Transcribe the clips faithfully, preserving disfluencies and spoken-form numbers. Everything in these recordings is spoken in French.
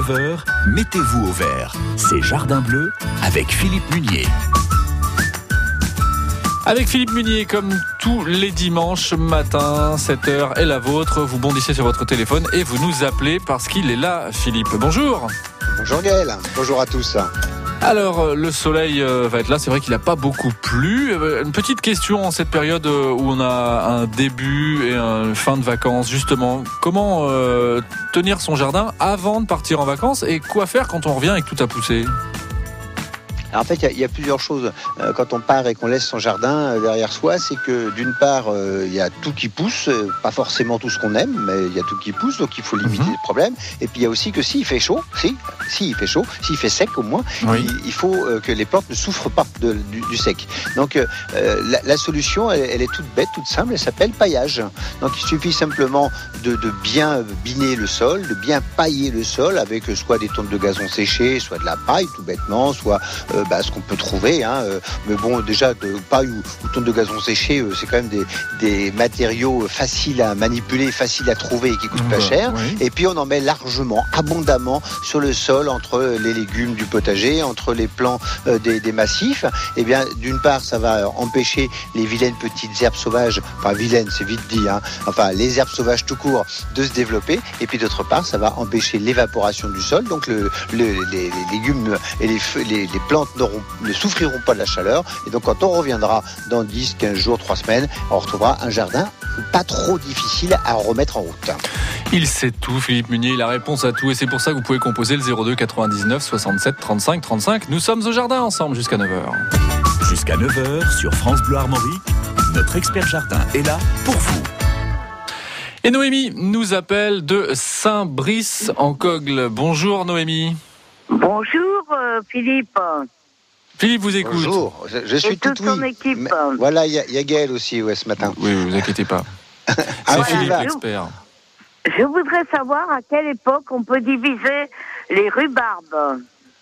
neuf heures, mettez-vous au vert. C'est Jardin Bleu avec Philippe Munier. Avec Philippe Munier, comme tous les dimanches matin, cette heure est la vôtre. Vous bondissez sur votre téléphone et vous nous appelez parce qu'il est là, Philippe. Bonjour. Bonjour Gaël, bonjour à tous. Alors, le soleil va être là, c'est vrai qu'il n'a pas beaucoup plu. Une petite question en cette période où on a un début et une fin de vacances, justement. Comment euh, tenir son jardin avant de partir en vacances et quoi faire quand on revient et que tout a poussé ? Alors en fait, il y, y a plusieurs choses. Euh, quand on part et qu'on laisse son jardin euh, derrière soi, c'est que d'une part, il euh, y a tout qui pousse, euh, pas forcément tout ce qu'on aime, mais il y a tout qui pousse, donc il faut limiter mmh. le problème. Et puis il y a aussi que s'il fait chaud, si, si il fait chaud, s'il fait sec au moins, oui. il, il faut euh, que les plantes ne souffrent pas de, du, du sec. Donc euh, la, la solution, elle, elle est toute bête, toute simple, elle s'appelle paillage. Donc il suffit simplement de, de bien biner le sol, de bien pailler le sol avec soit des tonnes de gazon séché, soit de la paille, tout bêtement, soit euh, bah, ce qu'on peut trouver, hein. euh, mais bon, déjà de paille ou, ou tonne de gazon séché, euh, c'est quand même des, des matériaux faciles à manipuler, faciles à trouver et qui coûtent pas cher. Oui. Et puis on en met largement, abondamment sur le sol entre les légumes du potager, entre les plants euh, des, des massifs. Et bien, d'une part, ça va empêcher les vilaines petites herbes sauvages, enfin vilaines, c'est vite dit, hein, enfin les herbes sauvages tout court, de se développer. Et puis d'autre part, ça va empêcher l'évaporation du sol, donc le, le, les, les légumes et les, les, les plantes ne souffriront pas de la chaleur, et donc quand on reviendra dans dix, quinze jours, trois semaines, on retrouvera un jardin pas trop difficile à remettre en route. Il sait tout, Philippe Munier, il a réponse à tout, et c'est pour ça que vous pouvez composer le zéro deux quatre-vingt-dix-neuf soixante-sept trente-cinq trente-cinq. Nous sommes au jardin ensemble jusqu'à neuf heures. Jusqu'à neuf heures sur France Bleu Armorique, notre expert jardin est là pour vous. Et Noémie nous appelle de Saint-Brice en Cogle. Bonjour Noémie. Bonjour euh, Philippe. Philippe vous écoute. Bonjour, je, je suis et toute son oui. équipe. Mais, voilà, il y, y a Gaël aussi ouais, ce matin. Oui, vous inquiétez pas. C'est ah, Philippe voilà. l'expert. Je voudrais savoir à quelle époque on peut diviser les rhubarbes.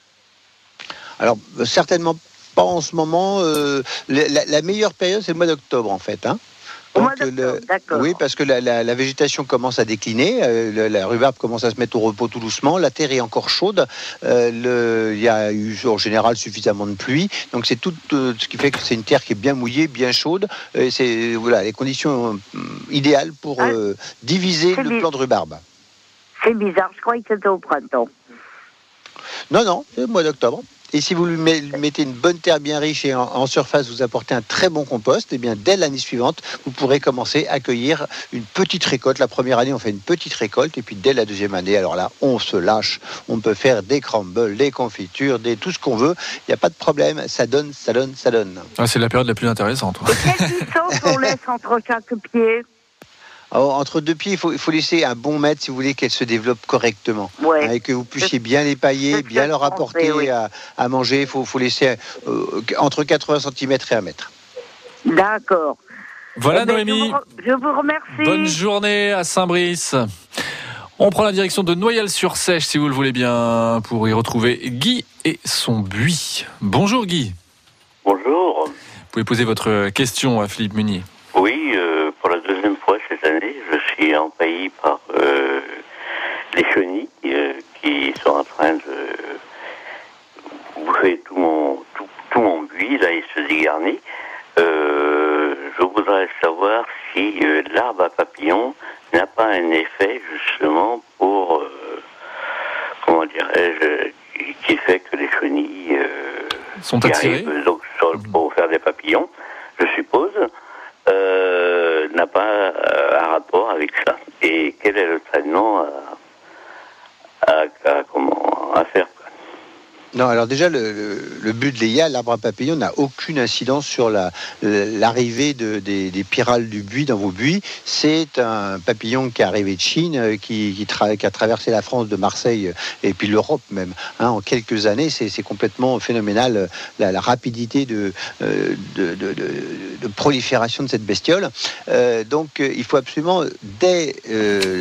Alors, certainement pas en ce moment. Euh, la, la meilleure période, c'est le mois d'octobre, en fait. Hein. Donc, le, oui, parce que la, la, la végétation commence à décliner, euh, la, la rhubarbe commence à se mettre au repos tout doucement, la terre est encore chaude, euh, le, il y a eu en général suffisamment de pluie, donc c'est tout euh, ce qui fait que c'est une terre qui est bien mouillée, bien chaude, et c'est voilà, les conditions euh, idéales pour euh, diviser le plant de rhubarbe. C'est bizarre, je croyais que c'était au printemps. Non, non, c'est le mois d'octobre. Et si vous lui mettez une bonne terre bien riche et en, en surface, vous apportez un très bon compost, et bien dès l'année suivante, vous pourrez commencer à cueillir une petite récolte. La première année, on fait une petite récolte, et puis dès la deuxième année, alors là, on se lâche. On peut faire des crumbles, des confitures, des tout ce qu'on veut. Il n'y a pas de problème. Ça donne, ça donne, ça donne. Ah, c'est la période la plus intéressante. Quelle distance on laisse entre chaque pied ? Alors, entre deux pieds, il faut, il faut laisser un bon mètre si vous voulez qu'elle se développe correctement. Ouais. Hein, et que vous puissiez bien les pailler, bien leur apporter oui. à, à manger. Il faut, faut laisser euh, entre quatre-vingts centimètres et un mètre. D'accord. Voilà eh ben, Noémie. Je vous, je vous remercie. Bonne journée à Saint-Brice. On prend la direction de Noyelles-sur-Seiche, si vous le voulez bien, pour y retrouver Guy et son buis. Bonjour Guy. Bonjour. Vous pouvez poser votre question à Philippe Munier. Oui, euh, pour la deuxième fois cette année, je suis empaillé par euh, les chenilles euh, qui sont en train de bouffer tout mon, tout, tout mon buis, là il se dégarnit. Euh, je voudrais savoir si euh, l'arbre à papillons n'a pas un effet justement pour, euh, comment dirais-je, qui, qui fait que les chenilles euh, sont attirées arrivent, donc, pour faire des papillons, je suppose. Euh, n'a pas euh, un rapport avec ça. Et quel est le traitement à, à, à, comment, à faire ? Non, alors déjà, le, le, le buddleia, l'arbre à papillons, n'a aucune incidence sur la, l'arrivée de, des, des pyrales du buis dans vos buis. C'est un papillon qui est arrivé de Chine, qui, qui, tra- qui a traversé la France de Marseille et puis l'Europe même. Hein, en quelques années, c'est, c'est complètement phénoménal la, la rapidité de, de, de, de, de prolifération de cette bestiole. Euh, donc, il faut absolument, dès... Euh,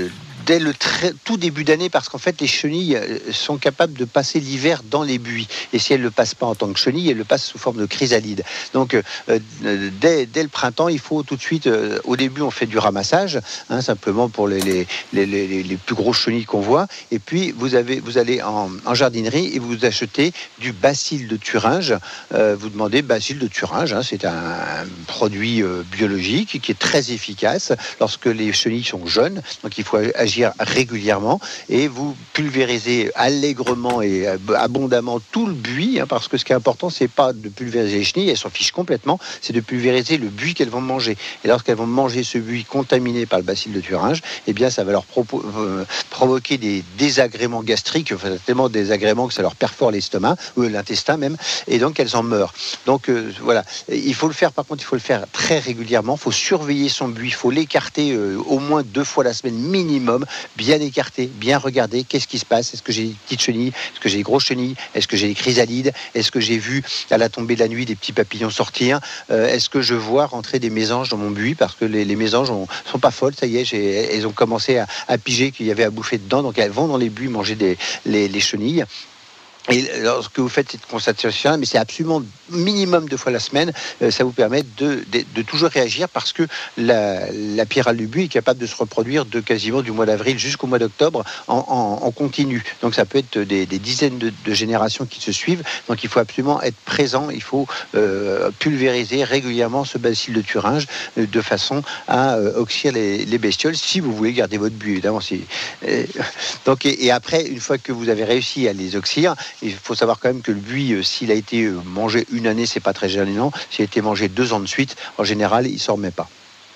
dès le très, tout début d'année, parce qu'en fait, les chenilles sont capables de passer l'hiver dans les buis. Et si elles ne le passent pas en tant que chenilles, elles le passent sous forme de chrysalide. Donc, euh, dès, dès le printemps, il faut tout de suite, euh, au début, on fait du ramassage, hein, simplement pour les, les, les, les, les plus grosses chenilles qu'on voit. Et puis, vous, avez, vous allez en, en jardinerie et vous achetez du bacille de Thuringe. Euh, vous demandez bacille de Thuringe, hein, c'est un, un produit euh, biologique qui est très efficace lorsque les chenilles sont jeunes. Donc, il faut agir régulièrement et vous pulvérisez allègrement et abondamment tout le buis, hein, parce que ce qui est important, c'est pas de pulvériser les chenilles, elles s'en fichent complètement, c'est de pulvériser le buis qu'elles vont manger. Et lorsqu'elles vont manger ce buis contaminé par le bacille de Thuringe, eh bien, ça va leur propo- euh, provoquer des désagréments gastriques, enfin, tellement désagréments que ça leur perfore l'estomac ou l'intestin même, et donc elles en meurent. Donc euh, voilà, il faut le faire. Par contre, il faut le faire très régulièrement. Il faut surveiller son buis, il faut l'écarter euh, au moins deux fois la semaine minimum, bien écarter, bien regarder qu'est-ce qui se passe. Est-ce que j'ai des petites chenilles? Est-ce que j'ai des grosses chenilles? Est-ce que j'ai des chrysalides? Est-ce que j'ai vu à la tombée de la nuit des petits papillons sortir? euh, Est-ce que je vois rentrer des mésanges dans mon buis? Parce que les, les mésanges ont, sont pas folles, ça y est, j'ai, elles ont commencé à, à piger qu'il y avait à bouffer dedans, donc elles vont dans les buis manger des, les, les chenilles. Et lorsque vous faites cette constatation, mais c'est absolument minimum deux fois la semaine, euh, ça vous permet de, de, de toujours réagir, parce que la, la pyrale du buis est capable de se reproduire de quasiment du mois d'avril jusqu'au mois d'octobre en, en, en continu. Donc ça peut être des, des dizaines de, de générations qui se suivent. Donc il faut absolument être présent, il faut euh, pulvériser régulièrement ce bacille de Thuringe euh, de façon à euh, oxyre les, les bestioles, si vous voulez garder votre buis, évidemment. C'est, euh, donc, et, et après, une fois que vous avez réussi à les oxyre, il faut savoir quand même que le buis, euh, s'il a été euh, mangé une année, c'est pas très gênant. S'il a été mangé deux ans de suite, en général, il s'en remet pas.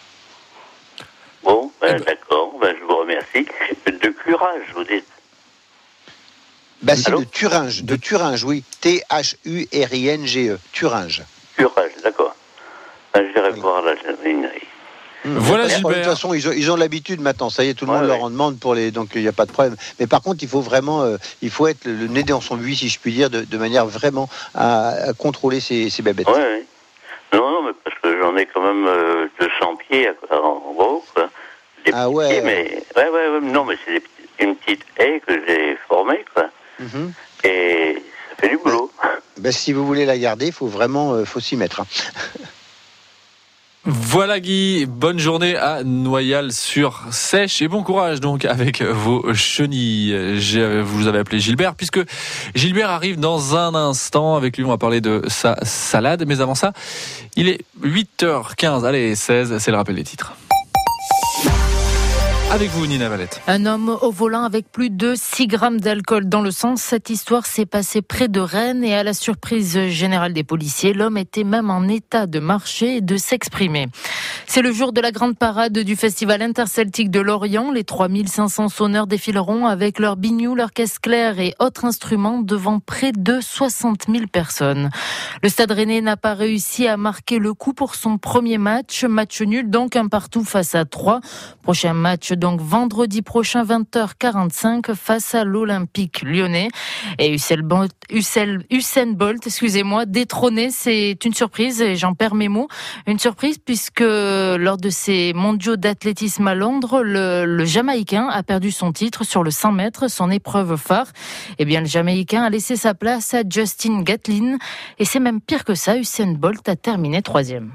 Bon, ben, d'accord, ben, je vous remercie. De curage, vous dites? Bah, c'est de Thuringe, de Thuringe, oui. T H U R I N G E, Thuringe. Curage, d'accord. Ben, j'irai oui. voir la jardinerie. Voilà, Gilbert. De toute façon, ils ont, ils ont l'habitude maintenant. Ça y est, tout le ouais, monde ouais. leur en demande pour les, donc il n'y a pas de problème. Mais par contre, il faut vraiment, euh, il faut être le nez dans son buis, si je puis dire, de, de manière vraiment à, à contrôler ces, ces bébêtes. Oui, oui. Non, non, mais parce que j'en ai quand même euh, deux cents pieds en gros, quoi. Des ah ouais. Pieds, mais ouais, ouais, ouais. Non, mais c'est des, une petite haie que j'ai formée, quoi. Mm-hmm. Et ça fait du boulot. Ben, ben, si vous voulez la garder, il faut vraiment, euh, faut s'y mettre. Hein. Voilà Guy, bonne journée à Noyal-sur-Seiche et bon courage donc avec vos chenilles. Je vous avais appelé Gilbert puisque Gilbert arrive dans un instant. Avec lui, on va parler de sa salade. Mais avant ça, il est huit heures quinze, allez seize, c'est le rappel des titres. Avec vous, Nina Valette. Un homme au volant avec plus de six grammes d'alcool dans le sang. Cette histoire s'est passée près de Rennes et à la surprise générale des policiers, l'homme était même en état de marcher et de s'exprimer. C'est le jour de la grande parade du Festival interceltique de Lorient. Les trois mille cinq cents sonneurs défileront avec leurs binious, leurs caisses claires et autres instruments devant près de soixante mille personnes. Le Stade Rennais n'a pas réussi à marquer le coup pour son premier match. Match nul, donc un partout face à Troyes. Prochain match donc vendredi prochain, vingt heures quarante-cinq, face à l'Olympique lyonnais. Et Usain Bolt, Usain, Usain Bolt, excusez-moi, détrôné, c'est une surprise, et j'en perds mes mots. Une surprise puisque lors de ces mondiaux d'athlétisme à Londres, le, le Jamaïcain a perdu son titre sur le cent mètres, son épreuve phare. Eh bien, le Jamaïcain a laissé sa place à Justin Gatlin. Et c'est même pire que ça, Usain Bolt a terminé troisième.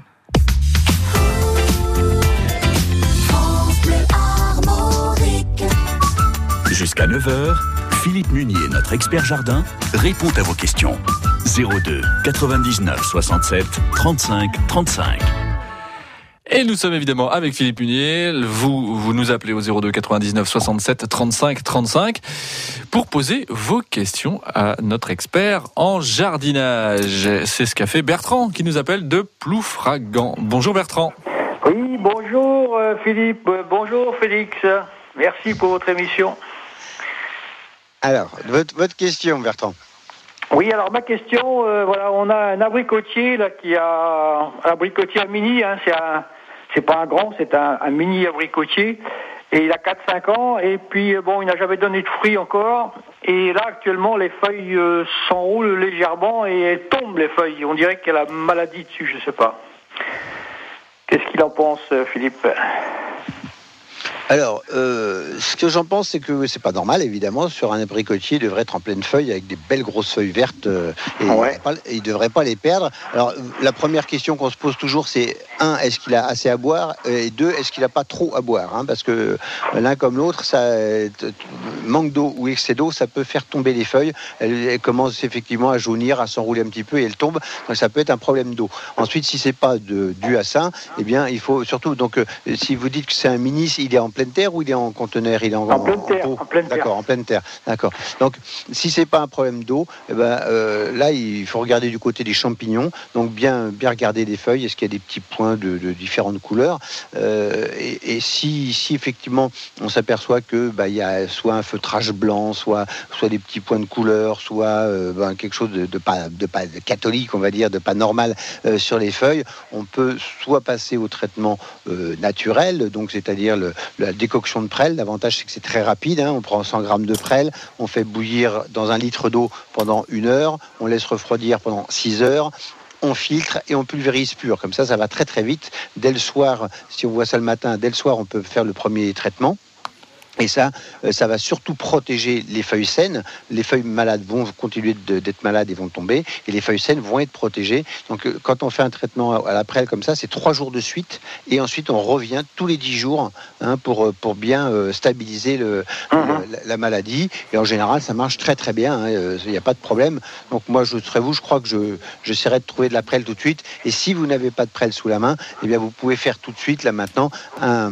Jusqu'à neuf heures, Philippe Munier, notre expert jardin, répond à vos questions. zéro deux quatre-vingt-dix-neuf soixante-sept trente-cinq trente-cinq. Et nous sommes évidemment avec Philippe Munier. Vous, vous nous appelez au zéro deux quatre-vingt-dix-neuf soixante-sept trente-cinq trente-cinq pour poser vos questions à notre expert en jardinage. C'est ce qu'a fait Bertrand qui nous appelle de Ploufragan. Bonjour Bertrand. Oui, bonjour Philippe, bonjour Félix. Merci pour votre émission. Alors, votre, votre question, Bertrand. Oui, alors ma question, euh, voilà, on a un abricotier là qui a un abricotier à mini, hein, c'est un, c'est pas un grand, c'est un, un mini abricotier, et il a quatre cinq ans, et puis bon, il n'a jamais donné de fruits encore, et là actuellement les feuilles euh, s'enroulent légèrement et elles tombent les feuilles. On dirait qu'il y a la maladie dessus, je sais pas. Qu'est-ce qu'il en pense, Philippe ? Alors, euh, ce que j'en pense, c'est que c'est pas normal, évidemment, sur un abricotier, il devrait être en pleine feuille avec des belles grosses feuilles vertes euh, et Ouais. il ne devrait pas les perdre. Alors, la première question qu'on se pose toujours, c'est un, est-ce qu'il a assez à boire, et deux, est-ce qu'il n'a pas trop à boire, hein, parce que l'un comme l'autre, ça euh, manque d'eau ou excès d'eau, ça peut faire tomber les feuilles. Elles, elles commencent effectivement à jaunir, à s'enrouler un petit peu et elles tombent. Donc, ça peut être un problème d'eau. Ensuite, si c'est pas de, dû à ça, eh bien, il faut surtout. Donc, euh, si vous dites que c'est un mini, il est en pleine terre ou il est en conteneur, il est en, En pleine terre, pot en pleine terre. D'accord, en pleine terre. D'accord. Donc, si c'est pas un problème d'eau, eh ben, euh, là, il faut regarder du côté des champignons. Donc, bien, bien regarder les feuilles. Est-ce qu'il y a des petits points de, de différentes couleurs euh, et, et si, si effectivement, on s'aperçoit que bah, il y a soit un feutrage blanc, soit, soit des petits points de couleur, soit euh, ben, quelque chose de, de pas, de pas de catholique, on va dire, de pas normal euh, sur les feuilles, on peut soit passer au traitement euh, naturel, donc c'est-à-dire le, la décoction de prêle. L'avantage, c'est que c'est très rapide, hein. On prend cent grammes de prêle, on fait bouillir dans un litre d'eau pendant une heure, on laisse refroidir pendant six heures, on filtre et on pulvérise pur. Comme ça, ça va très très vite. Dès le soir, si on voit ça le matin, dès le soir, on peut faire le premier traitement. Et ça, ça va surtout protéger les feuilles saines. Les feuilles malades vont continuer de, d'être malades et vont tomber. Et les feuilles saines vont être protégées. Donc, quand on fait un traitement à la prêle comme ça, c'est trois jours de suite. Et ensuite, on revient tous les dix jours hein, pour, pour bien euh, stabiliser le, mmh. le, la, la maladie. Et en général, ça marche très très bien. Il hein, n'y a pas de problème. Donc, moi, je serais vous, je crois que je, j'essaierai de trouver de la prêle tout de suite. Et si vous n'avez pas de prêle sous la main, eh bien, vous pouvez faire tout de suite, là maintenant, un...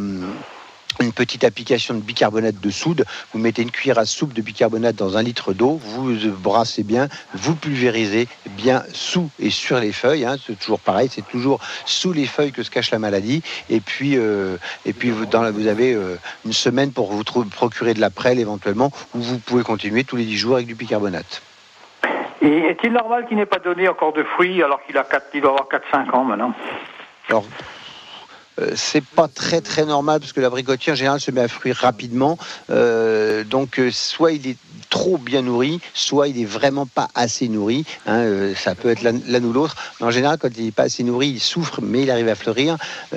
une petite application de bicarbonate de soude. Vous mettez une cuillère à soupe de bicarbonate dans un litre d'eau, vous brassez bien, vous pulvérisez bien sous et sur les feuilles. Hein, c'est toujours pareil, c'est toujours sous les feuilles que se cache la maladie. Et puis, euh, et puis vous, dans la, vous avez euh, une semaine pour vous trouver, procurer de la prêle éventuellement, où vous pouvez continuer tous les dix jours avec du bicarbonate. Et est-il normal qu'il n'ait pas donné encore de fruits alors qu'il a quatre, il doit avoir quatre cinq ans maintenant? Alors, Euh, c'est pas très très normal parce que l'abricotier en général se met à fruire rapidement euh, donc euh, soit il est trop bien nourri, soit il est vraiment pas assez nourri hein, euh, ça peut être l'un, l'un ou l'autre, mais en général quand il est pas assez nourri il souffre mais il arrive à fleurir.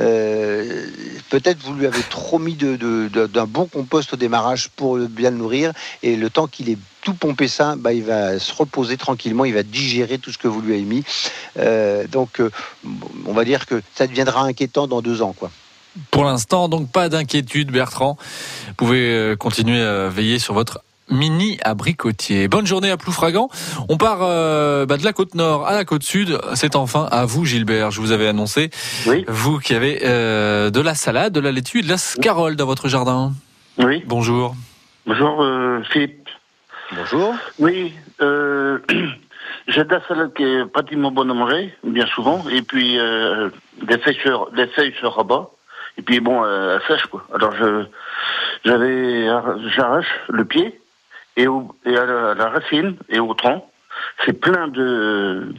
Euh, peut-être vous lui avez trop mis de, de, de, d'un bon compost au démarrage pour bien le nourrir et le temps qu'il est tout pomper ça, bah, il va se reposer tranquillement, il va digérer tout ce que vous lui avez mis. Euh, donc, euh, on va dire que ça deviendra inquiétant dans deux ans, quoi. Pour l'instant, donc pas d'inquiétude, Bertrand. Vous pouvez continuer à veiller sur votre mini abricotier. Bonne journée à Ploufragan. On part euh, bah, de la côte nord à la côte sud. C'est enfin à vous, Gilbert. Je vous avais annoncé, oui. Vous qui avez euh, de la salade, de la laitue et de la scarole dans votre jardin. Oui. Bonjour. Bonjour, euh, Philippe. Bonjour. Oui, euh, j'ai de la salade qui est pratiquement bonne à manger, bien souvent, et puis euh, des feuilles sur, des feuilles sur rabat, et puis bon, euh, elle sèche quoi. Alors je, j'avais, j'arrache le pied et, au, et à, la, à la racine et au tronc, c'est plein de,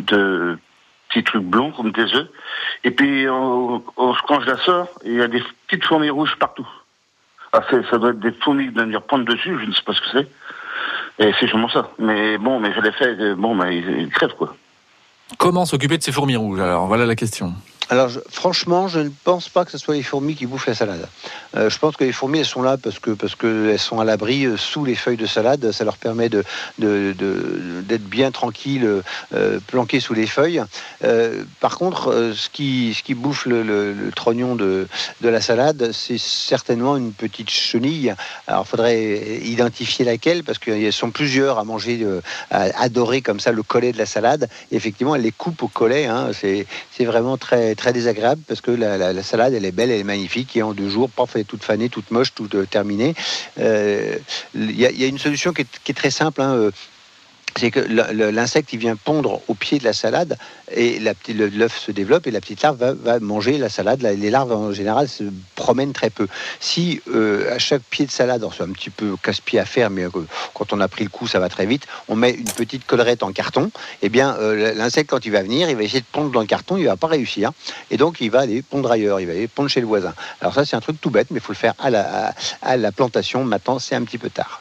de petits trucs blancs comme des œufs, et puis on, on, quand je la sors, il y a des petites fourmis rouges partout. Ah, c'est, ça doit être des fourmis qui doivent venir prendre dessus, je ne sais pas ce que c'est. Et c'est sûrement ça. Mais bon, mais je l'ai fait, bon, mais ils, ils crèvent, quoi. Comment s'occuper de ces fourmis rouges? Alors, voilà la question. Alors, je, franchement, je ne pense pas que ce soit les fourmis qui bouffent la salade. Euh, je pense que les fourmis, elles sont là parce que parce que elles sont à l'abri euh, sous les feuilles de salade. Ça leur permet de, de, de d'être bien tranquilles, euh, planquées sous les feuilles. Euh, par contre, euh, ce qui ce qui bouffe le, le, le trognon de de la salade, c'est certainement une petite chenille. Alors, il faudrait identifier laquelle parce qu'elles sont plusieurs à manger, euh, à adorer comme ça le collet de la salade. Et effectivement, elles les coupent au collet. Hein. C'est c'est vraiment très très désagréable parce que la, la, la salade elle est belle, elle est magnifique et en deux jours, paf, elle est toute fanée, toute moche, toute euh, terminée. Il euh, y, y a une solution qui est, qui est très simple. Hein, euh, c'est que l'insecte il vient pondre au pied de la salade et la petite, l'œuf se développe et la petite larve va, va manger la salade. Les larves en général se promènent très peu. Si euh, à chaque pied de salade, c'est un petit peu casse-pied à faire, mais euh, quand on a pris le coup, ça va très vite. On met une petite collerette en carton. Et bien euh, l'insecte quand il va venir, il va essayer de pondre dans le carton, il va pas réussir et donc il va aller pondre ailleurs, il va aller pondre chez le voisin. Alors ça c'est un truc tout bête, mais il faut le faire à la, à, à la plantation. Maintenant c'est un petit peu tard.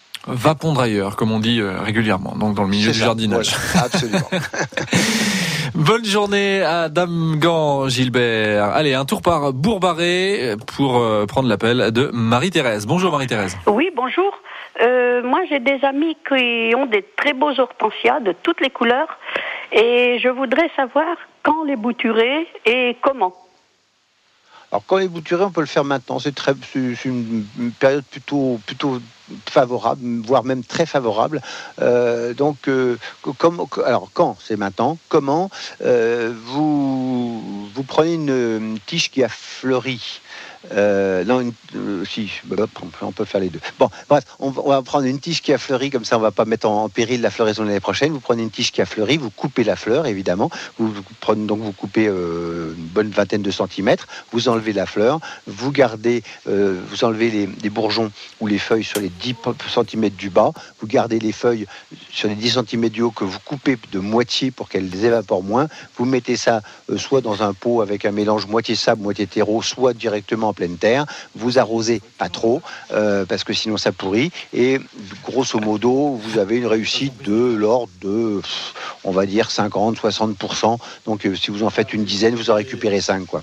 Va pondre ailleurs, comme on dit euh, régulièrement, donc dans le milieu c'est du ça, jardinage. Voilà, absolument. Bonne journée à Dame Gand, Gilbert. Allez, un tour par Bourg-Barré pour euh, prendre l'appel de Marie-Thérèse. Bonjour Marie-Thérèse. Oui, bonjour. Euh, moi, j'ai des amis qui ont des très beaux hortensias de toutes les couleurs et je voudrais savoir quand les bouturer et comment. Alors quand les bouturer, on peut le faire maintenant. C'est très, c'est une période plutôt, plutôt favorable, voire même très favorable. Euh, donc, euh, comme, alors quand c'est maintenant. Comment euh, vous vous prenez une, une tige qui a fleuri. Euh, non, une, euh, si, on peut faire les deux. Bon, bref, on, on va prendre une tige qui a fleuri, comme ça on va pas mettre en, en péril la floraison de l'année prochaine. Vous prenez une tige qui a fleuri, vous coupez la fleur, évidemment. Vous, vous prenez donc vous coupez euh, une bonne vingtaine de centimètres. Vous enlevez la fleur, vous gardez, euh, vous enlevez les, les bourgeons ou les feuilles sur les dix centimètres du bas. Vous gardez les feuilles sur les dix centimètres du haut que vous coupez de moitié pour qu'elles évaporent moins. Vous mettez ça euh, soit dans un pot avec un mélange moitié sable, moitié terreau, soit directement en pleine terre. Vous arrosez pas trop euh, parce que sinon ça pourrit et grosso modo vous avez une réussite de l'ordre de on va dire cinquante à soixante pour cent. Donc euh, si vous en faites une dizaine, vous en récupérez cinq quoi.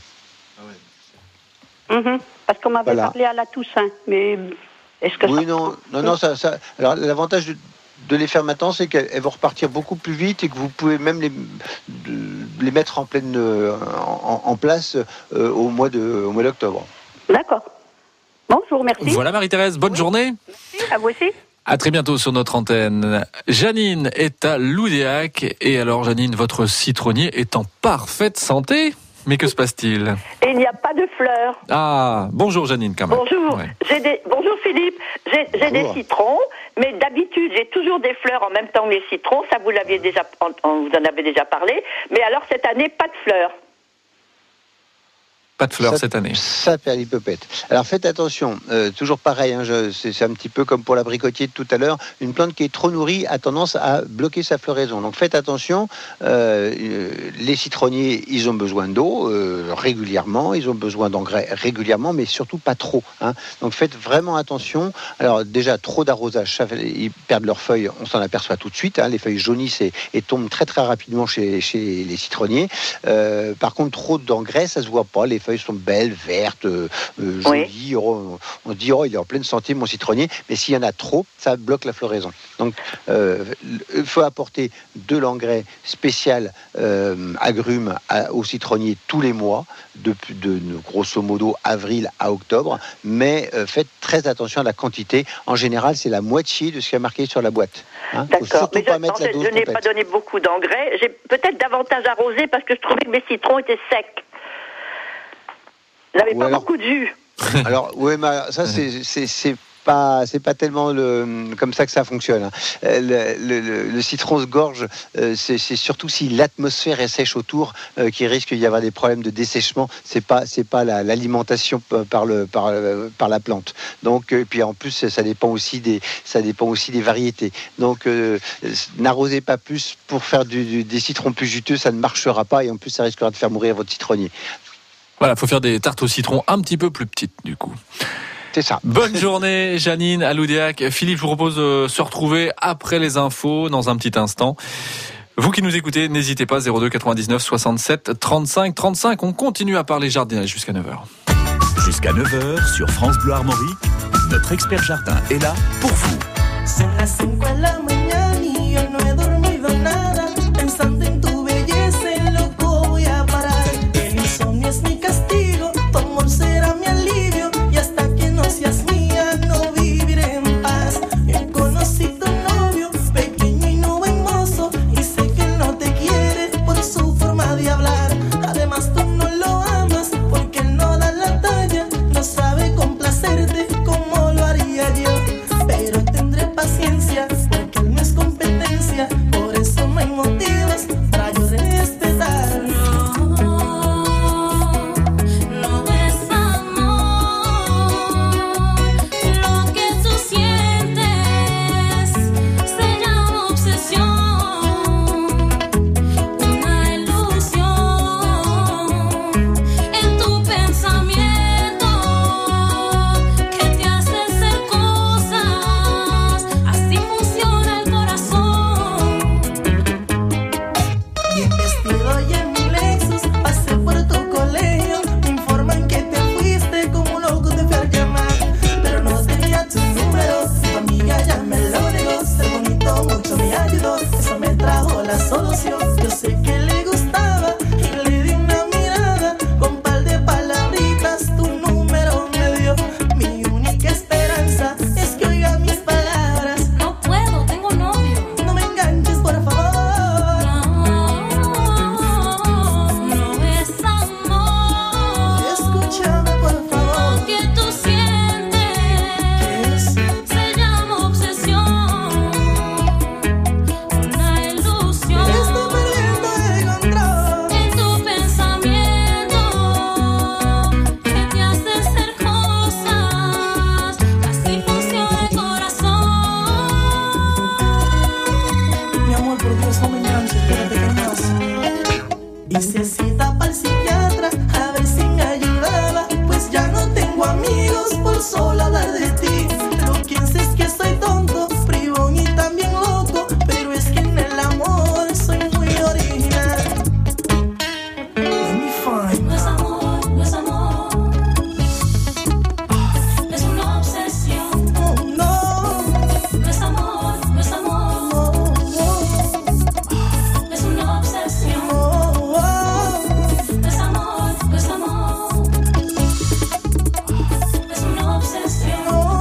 Mmh, parce qu'on m'avait voilà. parlé à la Toussaint, mais est-ce que oui ça... non non non ça, ça alors l'avantage de de les faire maintenant, c'est qu'elles vont repartir beaucoup plus vite et que vous pouvez même les, les mettre en pleine en, en place euh, au mois de au mois d'octobre. D'accord. Bon, je vous remercie. Voilà Marie-Thérèse, bonne oui. journée. Merci, à vous aussi. À très bientôt sur notre antenne. Janine est à Loudéac. Et alors Janine, votre citronnier est en parfaite santé. Mais que se passe-t-il ? Et il n'y a pas de fleurs. Ah, bonjour Janine quand même. Bonjour, ouais. j'ai des... bonjour Philippe, j'ai, j'ai des citrons, mais d'habitude j'ai toujours des fleurs en même temps que les citrons, ça vous l'aviez déjà, on vous en avez déjà parlé, mais alors cette année, pas de fleurs. Pas de fleurs ça, cette année. Ça, perlipopette. Alors faites attention, euh, toujours pareil, hein, je, c'est, c'est un petit peu comme pour l'abricotier de tout à l'heure, une plante qui est trop nourrie a tendance à bloquer sa floraison. Donc faites attention, euh, les citronniers, ils ont besoin d'eau euh, régulièrement, ils ont besoin d'engrais régulièrement, mais surtout pas trop. Hein. Donc faites vraiment attention. Alors déjà, trop d'arrosage, ça, ils perdent leurs feuilles, on s'en aperçoit tout de suite, hein, les feuilles jaunissent et, et tombent très très rapidement chez, chez les citronniers. Euh, par contre, trop d'engrais, ça se voit pas, les feuilles sont belles, vertes, euh, jolies. Oui. On, on se dit, oh, il est en pleine santé, mon citronnier. Mais s'il y en a trop, ça bloque la floraison. Donc, euh, il faut apporter de l'engrais spécial euh, agrumes à, au citronnier tous les mois, de, de, de grosso modo avril à octobre. Mais euh, faites très attention à la quantité. En général, c'est la moitié de ce qui est marqué sur la boîte. Hein. D'accord. Mais je, en fait, je n'ai pas donné beaucoup d'engrais. J'ai peut-être davantage arrosé parce que je trouvais que mes citrons étaient secs. J'avais pas alors, beaucoup de jus. Alors, oui, mais ça, c'est, c'est, c'est pas, c'est pas tellement le, comme ça que ça fonctionne. Hein. Le, le, le citron se gorge, euh, c'est, c'est surtout si l'atmosphère est sèche autour euh, qu'il risque d'y avoir des problèmes de dessèchement. C'est pas, c'est pas la, l'alimentation par le, par, par la plante. Donc, et puis en plus, ça dépend aussi des, ça dépend aussi des variétés. Donc, euh, n'arrosez pas plus pour faire du, du, des citrons plus juteux, ça ne marchera pas et en plus, ça risquera de faire mourir votre citronnier. Voilà, il faut faire des tartes au citron un petit peu plus petites, du coup. C'est ça. Bonne journée, Janine, à Loudéac. Philippe, je vous propose de se retrouver après les infos, dans un petit instant. Vous qui nous écoutez, n'hésitez pas, zéro deux quatre-vingt-dix-neuf soixante-sept trente-cinq trente-cinq. On continue à parler jardinage jusqu'à neuf heures. Jusqu'à neuf heures, sur France Bleu Armorique, notre expert jardin est là pour vous. Es mi castigo, tu amor será mi alivio y hasta que no seas mía no viviré en paz. Yo conocí tu novio, pequeño y no buen mozo y sé que él no te quiere por su forma de hablar. Además tú no lo amas porque él no da la talla, no sabe complacerte como lo haría yo. Pero tendré paciencia porque él sé que le gustaba y le di una mirada con par de palabritas, tu número me dio. Mi única esperanza es que oiga mis palabras. No puedo, tengo novio. No me enganches, por favor. No, no es amor. Escúchame, por favor. Lo que tú sientes ¿Qué es? se llama obsesión. Una ilusión Estoy perdiendo el control. en tu pensamiento que te hace hacer cosas. Así funciona el corazón. Mi amor, por Dios, no me enganches, espérate que más. Hice cita para el psiquiatra a ver si me ayudaba, pues ya no tengo amigos por solo hablar de ti. Lo que sé es que soy tonto, bribón y también loco, pero es que en el amor soy muy original. Let me find No es amor, no es amor. Es una obsesión. Oh, no, No es amor, no es amor. no, no, Es una obsesión. no, oh. No es amor, no es amor. Es una obsesión.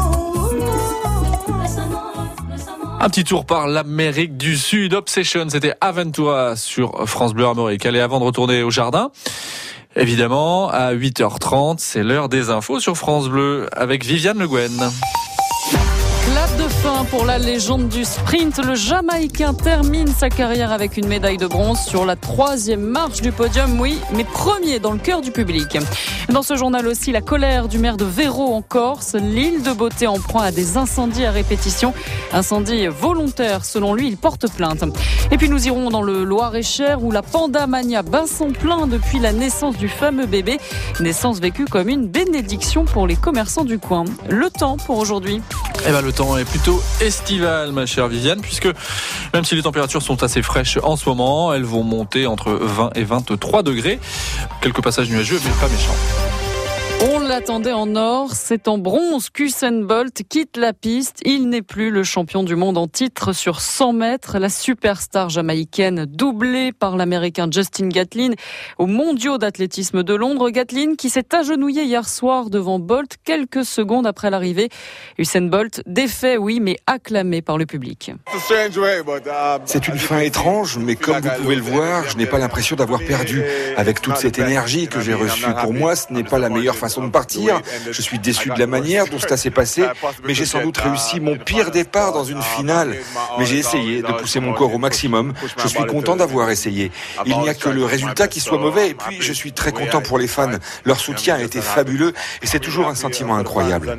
No es amor, no es amor. Un petit tour par l'Amérique du Sud. Obsession, c'était Aventura sur France Bleu Armorique. Allez, avant de retourner au jardin, évidemment, à huit heures trente, c'est l'heure des infos sur France Bleu avec Viviane Le Guen. Clap de fin pour la légende du sprint. Le Jamaïcain termine sa carrière avec une médaille de bronze sur la troisième marche du podium, oui, mais premier dans le cœur du public. Dans ce journal aussi, la colère du maire de Véro en Corse. L'île de Beauté en proie à des incendies à répétition. Incendies volontaires, selon lui, il porte plainte. Et puis nous irons dans le Loir-et-Cher où la Pandamania bat son plein depuis la naissance du fameux bébé. Naissance vécue comme une bénédiction pour les commerçants du coin. Le temps pour aujourd'hui. Eh ben, le temps est plutôt estival, ma chère Viviane, puisque même si les températures sont assez fraîches en ce moment, elles vont monter entre vingt et vingt-trois degrés. Quelques passages nuageux, mais pas méchants. On l'attendait en or, c'est en bronze qu'Usain Bolt quitte la piste. Il n'est plus le champion du monde en titre sur cent mètres. La superstar jamaïcaine doublée par l'américain Justin Gatlin aux mondiaux d'athlétisme de Londres. Gatlin qui s'est agenouillé hier soir devant Bolt quelques secondes après l'arrivée. Usain Bolt défait, oui, mais acclamé par le public. C'est une fin étrange, mais comme vous pouvez le voir, je n'ai pas l'impression d'avoir perdu. Avec toute cette énergie que j'ai reçue, pour moi, ce n'est pas la meilleure façon de partir. Je suis déçu de la manière dont cela s'est passé, mais j'ai sans doute réussi mon pire départ dans une finale. Mais j'ai essayé de pousser mon corps au maximum. Je suis content d'avoir essayé. Il n'y a que le résultat qui soit mauvais, et puis je suis très content pour les fans. Leur soutien a été fabuleux, et c'est toujours un sentiment incroyable.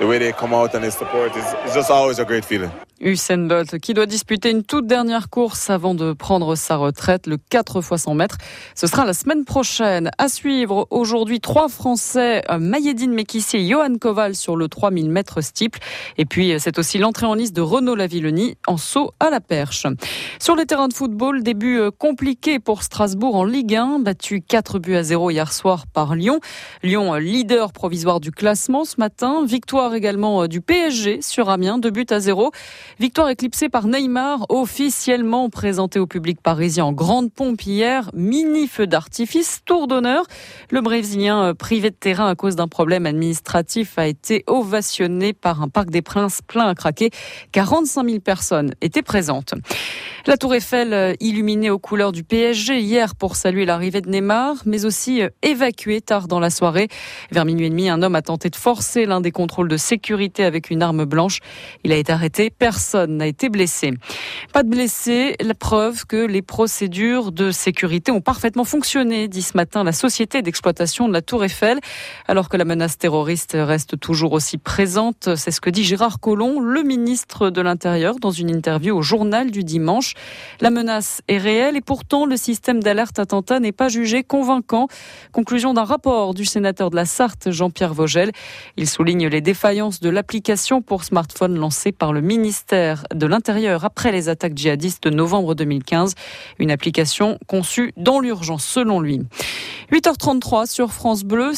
Usain Bolt qui doit disputer une toute dernière course avant de prendre sa retraite, le quatre fois cent mètres. Ce sera la semaine prochaine. À suivre aujourd'hui, trois Français, Mayedine Mekissi et Johan Koval sur le trois mille mètres steeple. Et puis, c'est aussi l'entrée en liste de Renaud Lavillenie en saut à la perche. Sur les terrains de football, début compliqué pour Strasbourg en Ligue un, battu quatre buts à zéro hier soir par Lyon. Lyon, leader provisoire du classement ce matin. Victoire également du P S G sur Amiens, deux buts à zéro. Victoire éclipsée par Neymar, officiellement présenté au public parisien en grande pompe hier. Mini feu d'artifice, tour d'honneur. Le Brésilien privé de terrain à cause d'un problème administratif a été ovationné par un Parc des Princes plein à craquer. quarante-cinq mille personnes étaient présentes. La Tour Eiffel illuminée aux couleurs du P S G hier pour saluer l'arrivée de Neymar, mais aussi évacuée tard dans la soirée. Vers minuit et demi, un homme a tenté de forcer l'un des contrôles de sécurité avec une arme blanche. Il a été arrêté. Personne n'a été blessé. Pas de blessés, la preuve que les procédures de sécurité ont parfaitement fonctionné, dit ce matin la société d'exploitation de la Tour Eiffel. Alors que la menace terroriste reste toujours aussi présente, c'est ce que dit Gérard Collomb, le ministre de l'Intérieur, dans une interview au journal du dimanche. La menace est réelle et pourtant le système d'alerte attentat n'est pas jugé convaincant. Conclusion d'un rapport du sénateur de la Sarthe, Jean-Pierre Vogel. Il souligne les défaillances de l'application pour smartphone lancée par le ministère de l'Intérieur après les attaques djihadistes de novembre deux mille quinze. Une application conçue dans l'urgence selon lui. huit heures trente-trois sur France Bleu. Si vous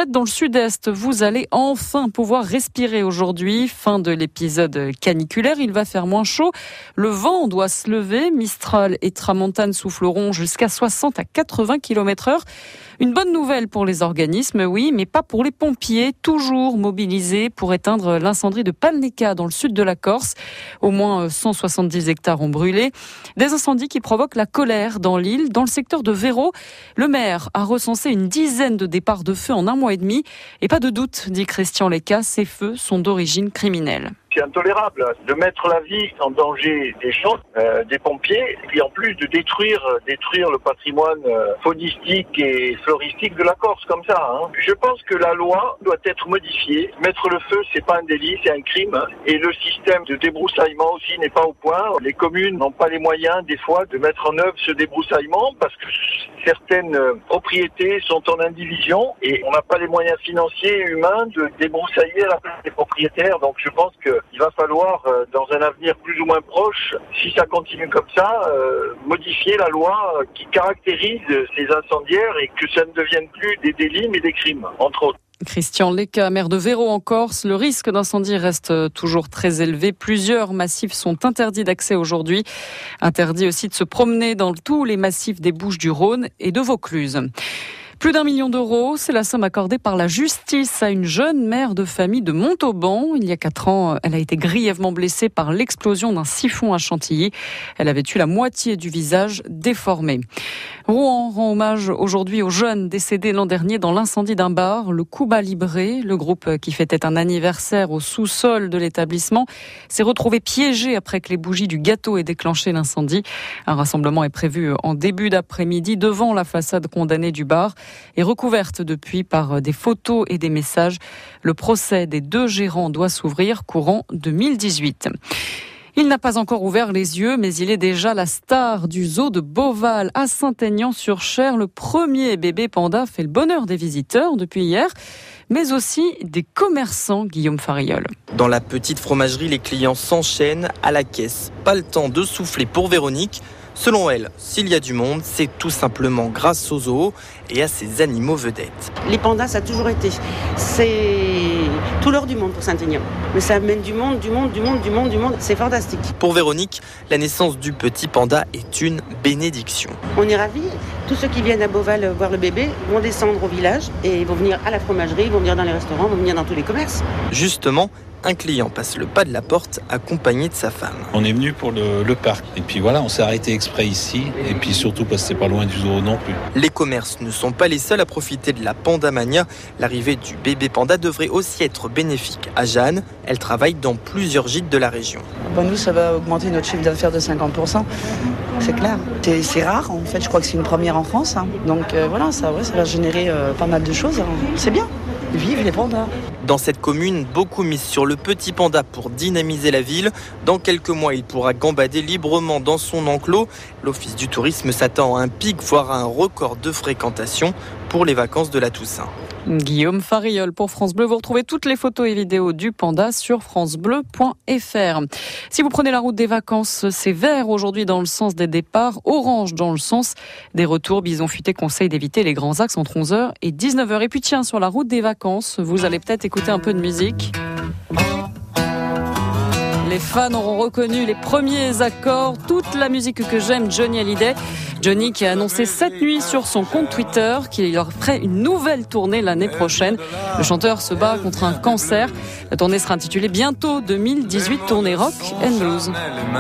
êtes dans le sud-est, vous allez enfin pouvoir respirer aujourd'hui. Fin de l'épisode caniculaire, il va faire moins chaud. Le vent doit se lever. Mistral et tramontane souffleront jusqu'à soixante à quatre-vingts kilomètres heure. Une bonne nouvelle pour les organismes, oui, mais pas pour les pompiers, toujours mobilisés pour éteindre l'incendie de Palneca dans le sud de la Corse. Au moins cent soixante-dix hectares ont brûlé. Des incendies qui provoquent la colère dans l'île. Dans le secteur de Véro, le maire a recensé une dizaine de départs de feu en un mois et demi. Et pas de doute, dit Christian Leca, ces feux sont d'origine criminelle. C'est intolérable de mettre la vie en danger des gens, euh, des pompiers, et puis en plus de détruire, détruire le patrimoine euh, faunistique et floristique de la Corse comme ça. Hein. Je pense que la loi doit être modifiée. Mettre le feu, c'est pas un délit, c'est un crime. Et le système de débroussaillement aussi n'est pas au point. Les communes n'ont pas les moyens, des fois, de mettre en œuvre ce débroussaillement parce que certaines propriétés sont en indivision et on n'a pas les moyens financiers et humains de débroussailler à la place des propriétaires. Donc je pense que il va falloir, euh, dans un avenir plus ou moins proche, si ça continue comme ça, euh, modifier la loi euh, qui caractérise ces incendiaires et que ça ne devienne plus des délits mais des crimes, entre autres. Christian Leca, maire de Véro en Corse, le risque d'incendie reste toujours très élevé. Plusieurs massifs sont interdits d'accès aujourd'hui. Interdit aussi de se promener dans tous les massifs des Bouches-du-Rhône et de Vaucluse. Plus d'un million d'euros, c'est la somme accordée par la justice à une jeune mère de famille de Montauban. Il y a quatre ans, elle a été grièvement blessée par l'explosion d'un siphon à Chantilly. Elle avait eu la moitié du visage déformé. Rouen rend hommage aujourd'hui aux jeunes décédés l'an dernier dans l'incendie d'un bar, le Cuba Libre. Le groupe qui fêtait un anniversaire au sous-sol de l'établissement s'est retrouvé piégé après que les bougies du gâteau aient déclenché l'incendie. Un rassemblement est prévu en début d'après-midi devant la façade condamnée du bar et recouverte depuis par des photos et des messages. Le procès des deux gérants doit s'ouvrir courant deux mille dix-huit. Il n'a pas encore ouvert les yeux, mais il est déjà la star du zoo de Beauval à Saint-Aignan-sur-Cher. Le premier bébé panda fait le bonheur des visiteurs depuis hier, mais aussi des commerçants, Guillaume Fariol. Dans la petite fromagerie, les clients s'enchaînent à la caisse. Pas le temps de souffler pour Véronique. Selon elle, s'il y a du monde, c'est tout simplement grâce au zoo et à ses animaux vedettes. Les pandas, ça a toujours été. C'est tout l'or du monde pour Saint-Aignan. Mais ça amène du monde, du monde, du monde, du monde, du monde. C'est fantastique. Pour Véronique, la naissance du petit panda est une bénédiction. On est ravis. Tous ceux qui viennent à Beauval voir le bébé vont descendre au village et vont venir à la fromagerie, vont venir dans les restaurants, vont venir dans tous les commerces. Justement, un client passe le pas de la porte accompagné de sa femme. On est venu pour le, le parc. Et puis voilà, on s'est arrêté exprès ici. Et puis surtout parce que c'est pas loin du zoo non plus. Les commerces ne sont pas les seuls à profiter de la pandamania. L'arrivée du bébé panda devrait aussi être bénéfique à Jeanne. Elle travaille dans plusieurs gîtes de la région. Bon, nous, ça va augmenter notre chiffre d'affaires de cinquante pour cent. C'est clair. C'est, c'est rare, en fait. Je crois que c'est une première en France. Hein. Donc euh, voilà, ça, ouais, ça va générer euh, pas mal de choses. Hein. C'est bien. Vive les pandas. Dans cette commune, beaucoup misent sur le petit panda pour dynamiser la ville. Dans quelques mois, il pourra gambader librement dans son enclos. L'Office du tourisme s'attend à un pic, voire à un record de fréquentation pour les vacances de la Toussaint. Guillaume Fariol pour France Bleu. Vous retrouvez toutes les photos et vidéos du panda sur francebleu point f r. Si vous prenez la route des vacances, c'est vert aujourd'hui dans le sens des départs, orange dans le sens des retours. Bison Futé conseille d'éviter les grands axes entre onze heures et dix-neuf heures. Et puis tiens, sur la route des vacances, vous allez peut-être écouter un peu de musique. Les fans auront reconnu les premiers accords, toute la musique que j'aime, Johnny Hallyday. Johnny qui a annoncé cette nuit sur son compte Twitter qu'il leur ferait une nouvelle tournée l'année prochaine. Le chanteur se bat contre un cancer. La tournée sera intitulée bientôt deux mille dix-huit, tournée rock and blues.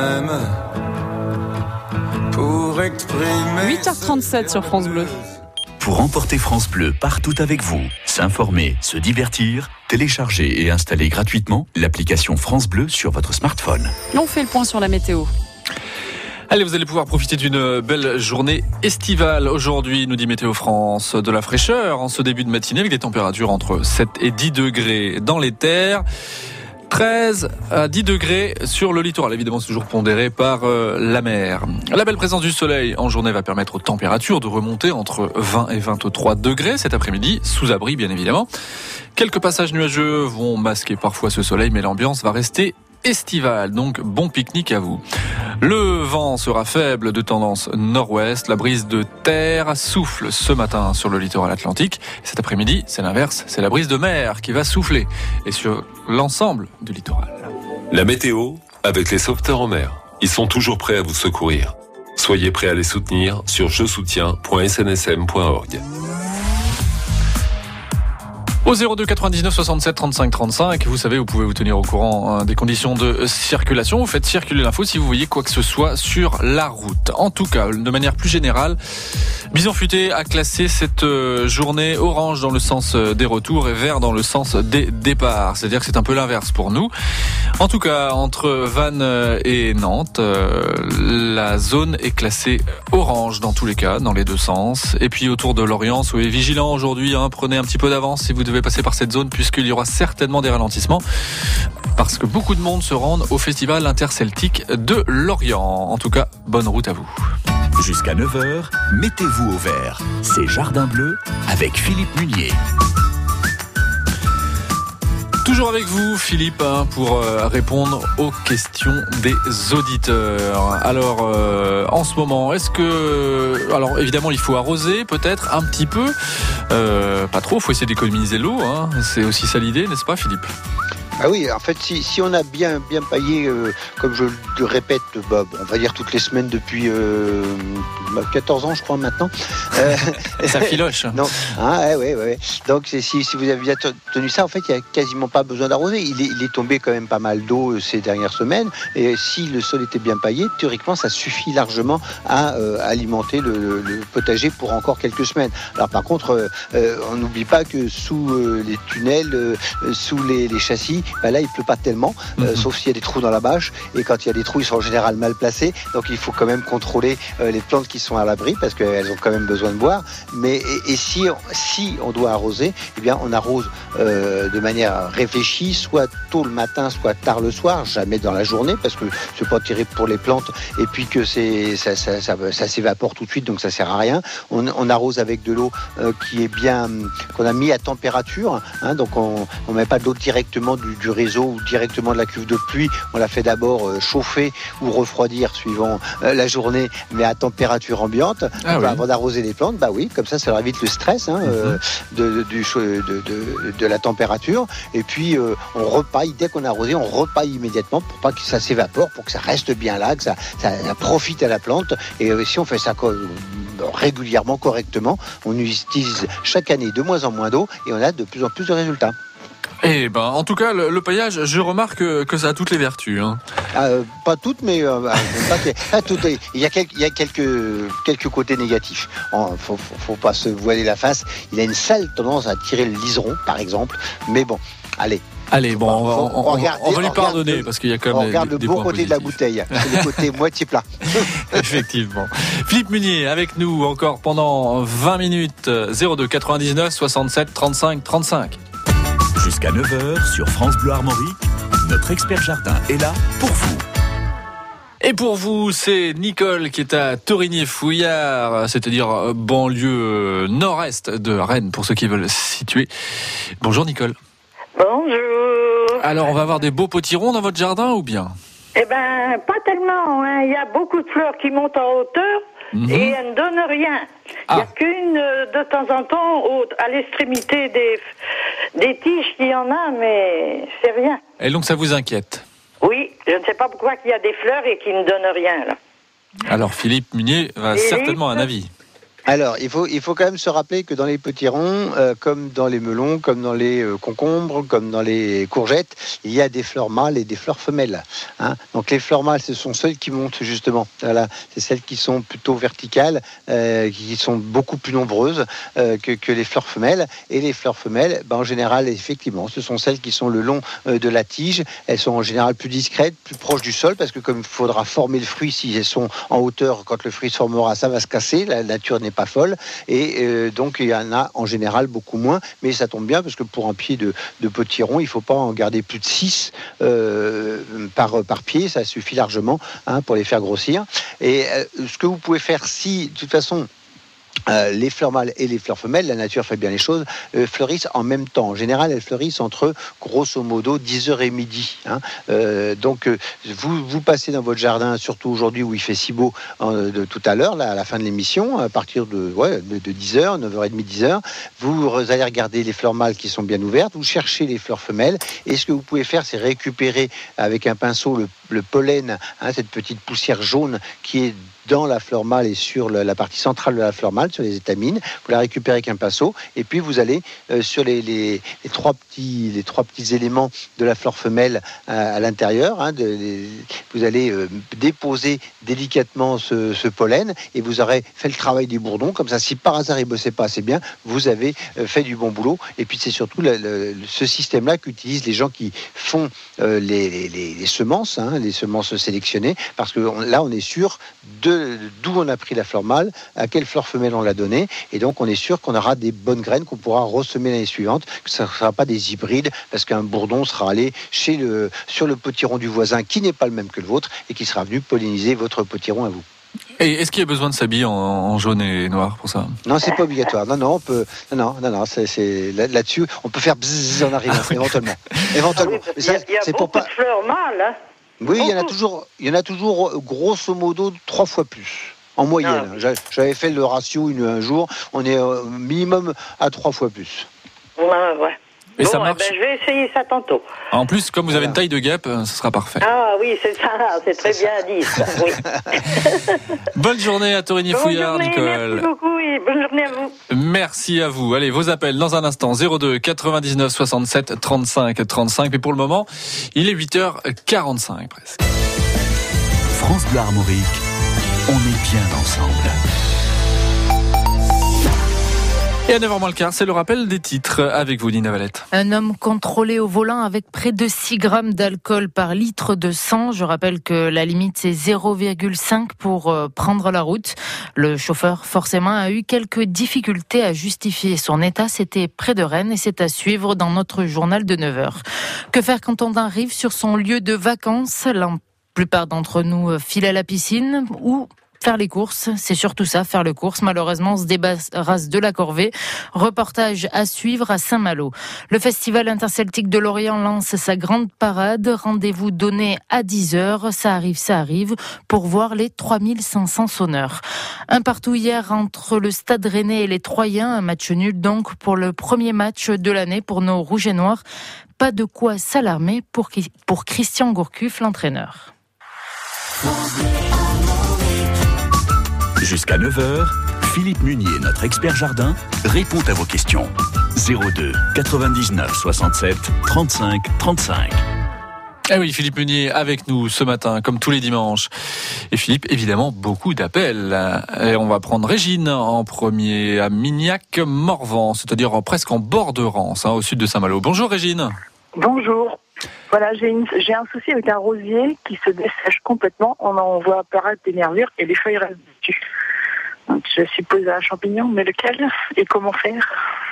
huit heures trente-sept sur France Bleu. Pour emporter France Bleu partout avec vous, s'informer, se divertir, télécharger et installer gratuitement l'application France Bleu sur votre smartphone. On fait le point sur la météo. Allez, vous allez pouvoir profiter d'une belle journée estivale aujourd'hui, nous dit Météo France. De la fraîcheur en ce début de matinée avec des températures entre sept et dix degrés dans les terres. treize à dix degrés sur le littoral. Évidemment, c'est toujours pondéré par euh, la mer. La belle présence du soleil en journée va permettre aux températures de remonter entre vingt et vingt-trois degrés cet après-midi, sous abri bien évidemment. Quelques passages nuageux vont masquer parfois ce soleil, mais l'ambiance va rester estivale. Donc bon pique-nique à vous. Le vent sera faible de tendance nord-ouest. La brise de terre souffle ce matin sur le littoral atlantique. Et cet après-midi, c'est l'inverse. C'est la brise de mer qui va souffler. Et sur l'ensemble du littoral. La météo avec les sauveteurs en mer. Ils sont toujours prêts à vous secourir. Soyez prêts à les soutenir sur je soutiens point s n s m point org. Au zéro deux quatre-vingt-dix-neuf soixante-sept trente-cinq trente-cinq, vous savez, vous pouvez vous tenir au courant hein, des conditions de circulation. Vous faites circuler l'info si vous voyez quoi que ce soit sur la route. En tout cas, de manière plus générale, Bison Futé a classé cette journée orange dans le sens des retours et vert dans le sens des départs. C'est-à-dire que c'est un peu l'inverse pour nous. En tout cas, entre Vannes et Nantes, euh, la zone est classée orange dans tous les cas, dans les deux sens. Et puis autour de Lorient, soyez vigilants aujourd'hui, hein, prenez un petit peu d'avance si vous devez passer par cette zone puisqu'il y aura certainement des ralentissements parce que beaucoup de monde se rendent au festival interceltique de Lorient. En tout cas, bonne route à vous. Jusqu'à neuf heures, mettez-vous au vert. C'est Jardin Bleu avec Philippe Munier. Toujours avec vous, Philippe, hein, pour euh, répondre aux questions des auditeurs. Alors, euh, en ce moment, est-ce que... Alors, évidemment, il faut arroser, peut-être, un petit peu. Euh, pas trop, il faut essayer d'économiser l'eau. Hein. C'est aussi ça l'idée, n'est-ce pas, Philippe ? Ah oui, en fait, si, si on a bien, bien paillé, euh, comme je le répète, Bob, on va dire toutes les semaines depuis euh, quatorze ans, je crois, maintenant. Euh, ça filoche. Non, ah, ouais, ouais, ouais. Donc, si, si vous avez bien tenu ça, en fait, il n'y a quasiment pas besoin d'arroser. Il est, il est tombé quand même pas mal d'eau ces dernières semaines. Et si le sol était bien paillé, théoriquement, ça suffit largement à euh, alimenter le, le potager pour encore quelques semaines. Alors, par contre, euh, on n'oublie pas que sous euh, les tunnels, euh, sous les, les châssis, ben là il pleut pas tellement, euh, mmh. sauf s'il y a des trous dans la bâche, et quand il y a des trous ils sont en général mal placés, donc il faut quand même contrôler euh, les plantes qui sont à l'abri parce qu'elles ont quand même besoin de boire. Mais et, et si, si on doit arroser, eh bien on arrose euh, de manière réfléchie, soit tôt le matin, soit tard le soir, jamais dans la journée parce que c'est pas terrible pour les plantes et puis que c'est ça, ça, ça, ça, ça s'évapore tout de suite donc ça sert à rien. On, on arrose avec de l'eau euh, qui est bien qu'on a mis à température, hein, donc on on met pas de l'eau directement du du réseau ou directement de la cuve de pluie. On la fait d'abord euh, chauffer ou refroidir suivant euh, la journée, mais à température ambiante ah oui. Avant d'arroser les plantes. Bah oui, comme ça, ça leur évite le stress hein, mm-hmm. euh, de, de, du, de, de, de la température. Et puis euh, on repaille dès qu'on a arrosé, on repaille immédiatement pour pas que ça s'évapore, pour que ça reste bien là, que ça, ça, ça profite à la plante. Et euh, si on fait ça co- régulièrement, correctement, on utilise chaque année de moins en moins d'eau et on a de plus en plus de résultats. Eh ben, en tout cas, le, le paillage, je remarque que, que ça a toutes les vertus. Hein. Euh, pas toutes, mais euh, pas que, ah, tout, il y a, quelques, il y a quelques, quelques côtés négatifs. Il ne faut, faut, faut pas se voiler la face. Il a une sale tendance à tirer le liseron, par exemple. Mais bon, allez. Allez, bon, on va, on, on, regarder, on va lui pardonner le, parce qu'il y a quand même on regarde des, le des bon points côté positifs. De la bouteille, c'est le côté moitié plat. Effectivement. Philippe Munier avec nous encore pendant vingt minutes. zéro deux quatre-vingt-dix-neuf soixante-sept trente-cinq trente-cinq. Jusqu'à neuf heures sur France Bleu Armorique, notre expert jardin est là pour vous. Et pour vous, c'est Nicole qui est à Torigné-Fouillard, c'est-à-dire banlieue nord-est de Rennes, pour ceux qui veulent se situer. Bonjour Nicole. Bonjour. Alors, on va avoir des beaux potirons dans votre jardin ou bien ? Eh ben, pas tellement. Hein. Il y a beaucoup de fleurs qui montent en hauteur. Mmh. Et elles ne donnent rien. Il n'y ah. a qu'une de temps en temps au, à l'extrémité des, des tiges qu'il y en a, mais c'est rien. Et donc ça vous inquiète ? Oui, je ne sais pas pourquoi il y a des fleurs et qui ne donnent rien là. Alors Philippe Munier a Philippe, certainement un avis. Alors, il faut, il faut quand même se rappeler que dans les potirons, euh, comme dans les melons, comme dans les euh, concombres, comme dans les courgettes, il y a des fleurs mâles et des fleurs femelles. Hein. Donc, les fleurs mâles, ce sont celles qui montent justement. Voilà, c'est celles qui sont plutôt verticales, euh, qui sont beaucoup plus nombreuses euh, que, que les fleurs femelles. Et les fleurs femelles, ben, en général, effectivement, ce sont celles qui sont le long euh, de la tige. Elles sont en général plus discrètes, plus proches du sol, parce que comme il faudra former le fruit, si elles sont en hauteur, quand le fruit se formera, ça va se casser. La nature n'est pas folle et euh, donc il y en a en général beaucoup moins, mais ça tombe bien parce que pour un pied de, de potiron il ne faut pas en garder plus de six euh, par, par pied, ça suffit largement hein, pour les faire grossir. Et euh, ce que vous pouvez faire si de toute façon Euh, les fleurs mâles et les fleurs femelles, la nature fait bien les choses, euh, fleurissent en même temps. En général, elles fleurissent entre, grosso modo, dix heures et midi. Hein. Euh, donc, euh, vous, vous passez dans votre jardin, surtout aujourd'hui où il fait si beau, euh, de, tout à l'heure, là, à la fin de l'émission, à partir de, ouais, de, de dix heures, neuf heures trente, dix heures, vous allez regarder les fleurs mâles qui sont bien ouvertes, vous cherchez les fleurs femelles, et ce que vous pouvez faire, c'est récupérer avec un pinceau le, le pollen, hein, cette petite poussière jaune qui est dans la fleur mâle et sur le, la partie centrale de la fleur mâle, sur les étamines. Vous la récupérez avec un pinceau et puis vous allez euh, sur les, les, les, trois petits, les trois petits éléments de la fleur femelle à, à l'intérieur. Hein, de, les, vous allez euh, déposer délicatement ce, ce pollen et vous aurez fait le travail des bourdons. Comme ça, si par hasard il ne bossait pas assez bien, vous avez euh, fait du bon boulot. Et puis c'est surtout le, le, ce système-là qu'utilisent les gens qui font euh, les, les, les semences, hein, les semences sélectionnées, parce que on, là on est sûr de d'où on a pris la fleur mâle, à quelle fleur femelle on l'a donnée, et donc on est sûr qu'on aura des bonnes graines qu'on pourra ressemer l'année suivante, que ça ne sera pas des hybrides, parce qu'un bourdon sera allé chez le, sur le potiron du voisin qui n'est pas le même que le vôtre et qui sera venu polliniser votre potiron à vous. Et est-ce qu'il y a besoin de s'habiller en, en jaune et noir pour ça? Non, c'est pas obligatoire. Non, non, on peut. Non, non, non, c'est, c'est là, là-dessus, on peut faire bzzz en arrivant, éventuellement. Éventuellement. Ah oui, il y a, il y a c'est beaucoup pour pas... de fleurs mâles. Hein. Oui, il y en a toujours, il y en a toujours grosso modo trois fois plus. En moyenne. Ah. J'avais fait le ratio une, un jour, on est au minimum à trois fois plus. Ouais, ouais. Et bon, ça marche. Eh ben, je vais essayer ça tantôt. En plus, comme vous avez une taille de guêpe, ce sera parfait. Ah oui, c'est ça, c'est très c'est bien dit. Ça, oui. Bonne journée à Torigny-Fouillard, Nicole. Merci beaucoup et bonne journée à vous. Merci à vous. Allez, vos appels dans un instant. zéro deux quatre-vingt-dix-neuf soixante-sept trente-cinq trente-cinq. Mais pour le moment, il est huit heures quarante-cinq presque. France Bleu Armorique, on est bien ensemble. Et à neuf heures moins le quart, c'est le rappel des titres avec vous, Nina Valette. Un homme contrôlé au volant avec près de six grammes d'alcool par litre de sang. Je rappelle que la limite, c'est zéro virgule cinq pour prendre la route. Le chauffeur, forcément, a eu quelques difficultés à justifier son état. C'était près de Rennes et c'est à suivre dans notre journal de neuf heures. Que faire quand on arrive sur son lieu de vacances? La plupart d'entre nous filent à la piscine ou faire les courses, c'est surtout ça, faire les courses. Malheureusement, on se débarrasse de la corvée. Reportage à suivre à Saint-Malo. Le Festival interceltique de Lorient lance sa grande parade. Rendez-vous donné à dix heures. Ça arrive, ça arrive, pour voir les trois mille cinq cents sonneurs. Un partout hier entre le Stade Rennais et les Troyens. Un match nul donc pour le premier match de l'année pour nos Rouges et Noirs. Pas de quoi s'alarmer pour, pour Christian Gourcuff, l'entraîneur. Jusqu'à neuf heures, Philippe Munier, notre expert jardin, répond à vos questions. zéro deux quatre-vingt-dix-neuf soixante-sept trente-cinq trente-cinq. Eh oui, Philippe Munier avec nous ce matin, comme tous les dimanches. Et Philippe, évidemment, beaucoup d'appels. Et on va prendre Régine en premier à Mignac-Morvan, c'est-à-dire en, presque en bord de Rance, hein, au sud de Saint-Malo. Bonjour Régine. Bonjour. Voilà, j'ai, une, j'ai un souci avec un rosier qui se dessèche complètement. On en voit apparaître des nervures et les feuilles restent dessus. Donc, je suppose un champignon, mais lequel et comment faire?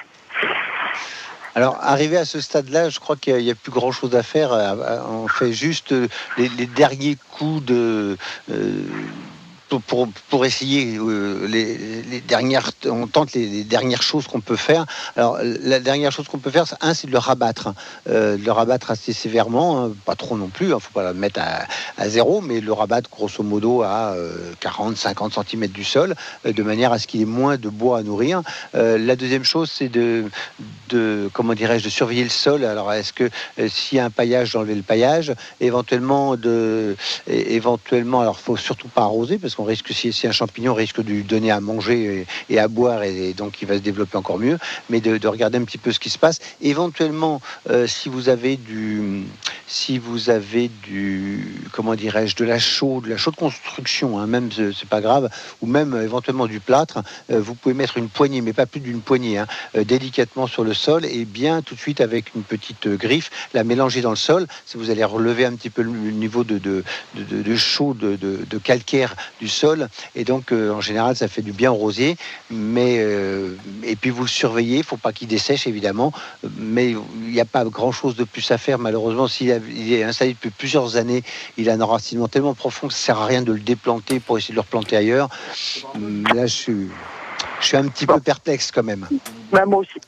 Alors, arrivé à ce stade-là, je crois qu'il n'y a, a plus grand-chose à faire. On fait juste les, les derniers coups de... Euh, Pour, pour, pour essayer euh, les, les dernières, on tente les, les dernières choses qu'on peut faire. Alors la dernière chose qu'on peut faire, c'est, un, c'est de le rabattre, euh, de le rabattre assez sévèrement, hein, pas trop non plus, hein, faut pas le mettre à, à zéro, mais le rabattre grosso modo à euh, quarante à cinquante centimètres du sol, euh, de manière à ce qu'il y ait moins de bois à nourrir. Euh, la deuxième chose, c'est de, de, comment dirais-je, de surveiller le sol. Alors est-ce que euh, s'il y a un paillage, d'enlever le paillage, éventuellement de, éventuellement, alors faut surtout pas arroser parce que on risque, si, si un champignon risque de lui donner à manger et, et à boire, et, et donc il va se développer encore mieux, mais de, de regarder un petit peu ce qui se passe. Éventuellement, euh, si vous avez du, si vous avez du, comment dirais-je, de la chaux, de la chaux de construction, hein, même c'est, c'est pas grave, ou même euh, éventuellement du plâtre, euh, vous pouvez mettre une poignée, mais pas plus d'une poignée, hein, euh, délicatement sur le sol, et bien tout de suite avec une petite euh, griffe, la mélanger dans le sol. Si vous allez relever un petit peu le, le niveau de, de, de, de, de chaux, de, de, de calcaire du sol, et donc euh, en général ça fait du bien au rosier, mais euh, et puis vous le surveillez, il ne faut pas qu'il dessèche évidemment, mais il n'y a pas grand chose de plus à faire malheureusement. S'il a, il est installé depuis plusieurs années, il a un enracinement tellement profond que ça ne sert à rien de le déplanter pour essayer de le replanter ailleurs. Là je suis Je suis un petit bon. peu perplexe quand même. Bah, moi aussi.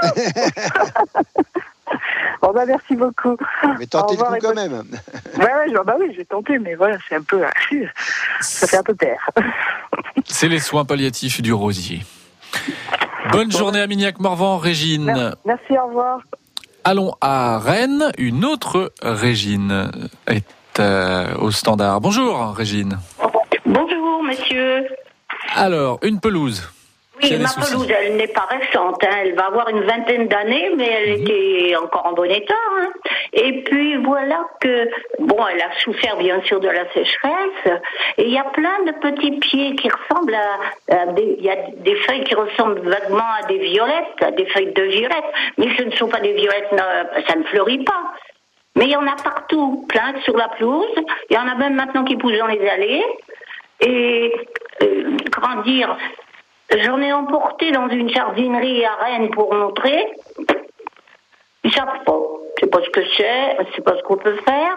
Bon, bah, merci beaucoup. Mais tentez le coup quand même. Ouais, ouais, bah oui, j'ai tenté, mais voilà, c'est un peu. Ça fait un peu peur. C'est les soins palliatifs du Rosier. Bonne journée à Mignac-Morvan, Régine. Merci, au revoir. Allons à Rennes. Une autre Régine est euh, au standard. Bonjour, Régine. Bonjour, monsieur. Alors, une pelouse. Oui, ma pelouse, elle n'est pas récente. Hein. Elle va avoir une vingtaine d'années, mais elle mmh. était encore en bon état. Hein. Et puis voilà que, bon, elle a souffert bien sûr de la sécheresse. Et il y a plein de petits pieds qui ressemblent à, à des, il y a des feuilles qui ressemblent vaguement à des violettes, à des feuilles de violettes. Mais ce ne sont pas des violettes, ça ne fleurit pas. Mais il y en a partout, plein sur la pelouse. Il y en a même maintenant qui poussent dans les allées. Et, euh, comment dire, j'en ai emporté dans une jardinerie à Rennes pour montrer. Ils savent pas. Je sais pas ce que c'est, je sais pas ce qu'on peut faire.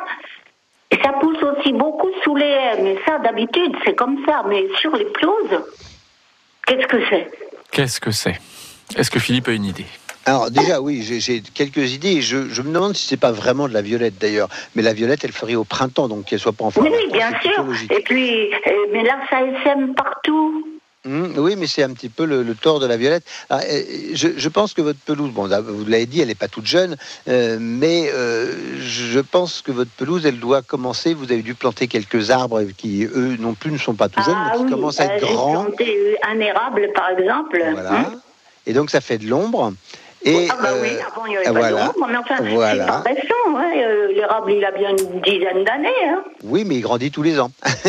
Et ça pousse aussi beaucoup sous les haies. Mais ça, d'habitude, c'est comme ça. Mais sur les pelouses, qu'est-ce que c'est ? Qu'est-ce que c'est ? Est-ce que Philippe a une idée ? Alors déjà oui, j'ai, j'ai quelques idées. Je, je me demande si c'est pas vraiment de la violette d'ailleurs. Mais la violette, elle fleurit au printemps, donc qu'elle soit pas en forme. Oui, oui, bien sûr. Et puis, mais là, ça essaime partout. Mmh, oui, mais c'est un petit peu le, le tort de la violette. Alors, je, je pense que votre pelouse, bon, vous l'avez dit, elle n'est pas toute jeune, euh, mais euh, je pense que votre pelouse, elle doit commencer. Vous avez dû planter quelques arbres qui, eux, non plus, ne sont pas tout jeunes, ah, mais qui oui, commencent à être euh, grands. J'ai planté un érable, par exemple. Voilà. Mmh. Et donc, ça fait de l'ombre. Et ah bah oui, avant il n'y avait pas voilà, d'ombre, mais enfin, voilà. c'est pas récent. Hein. Euh, l'érable, il a bien une dizaine d'années. Hein. Oui, mais il grandit tous les ans.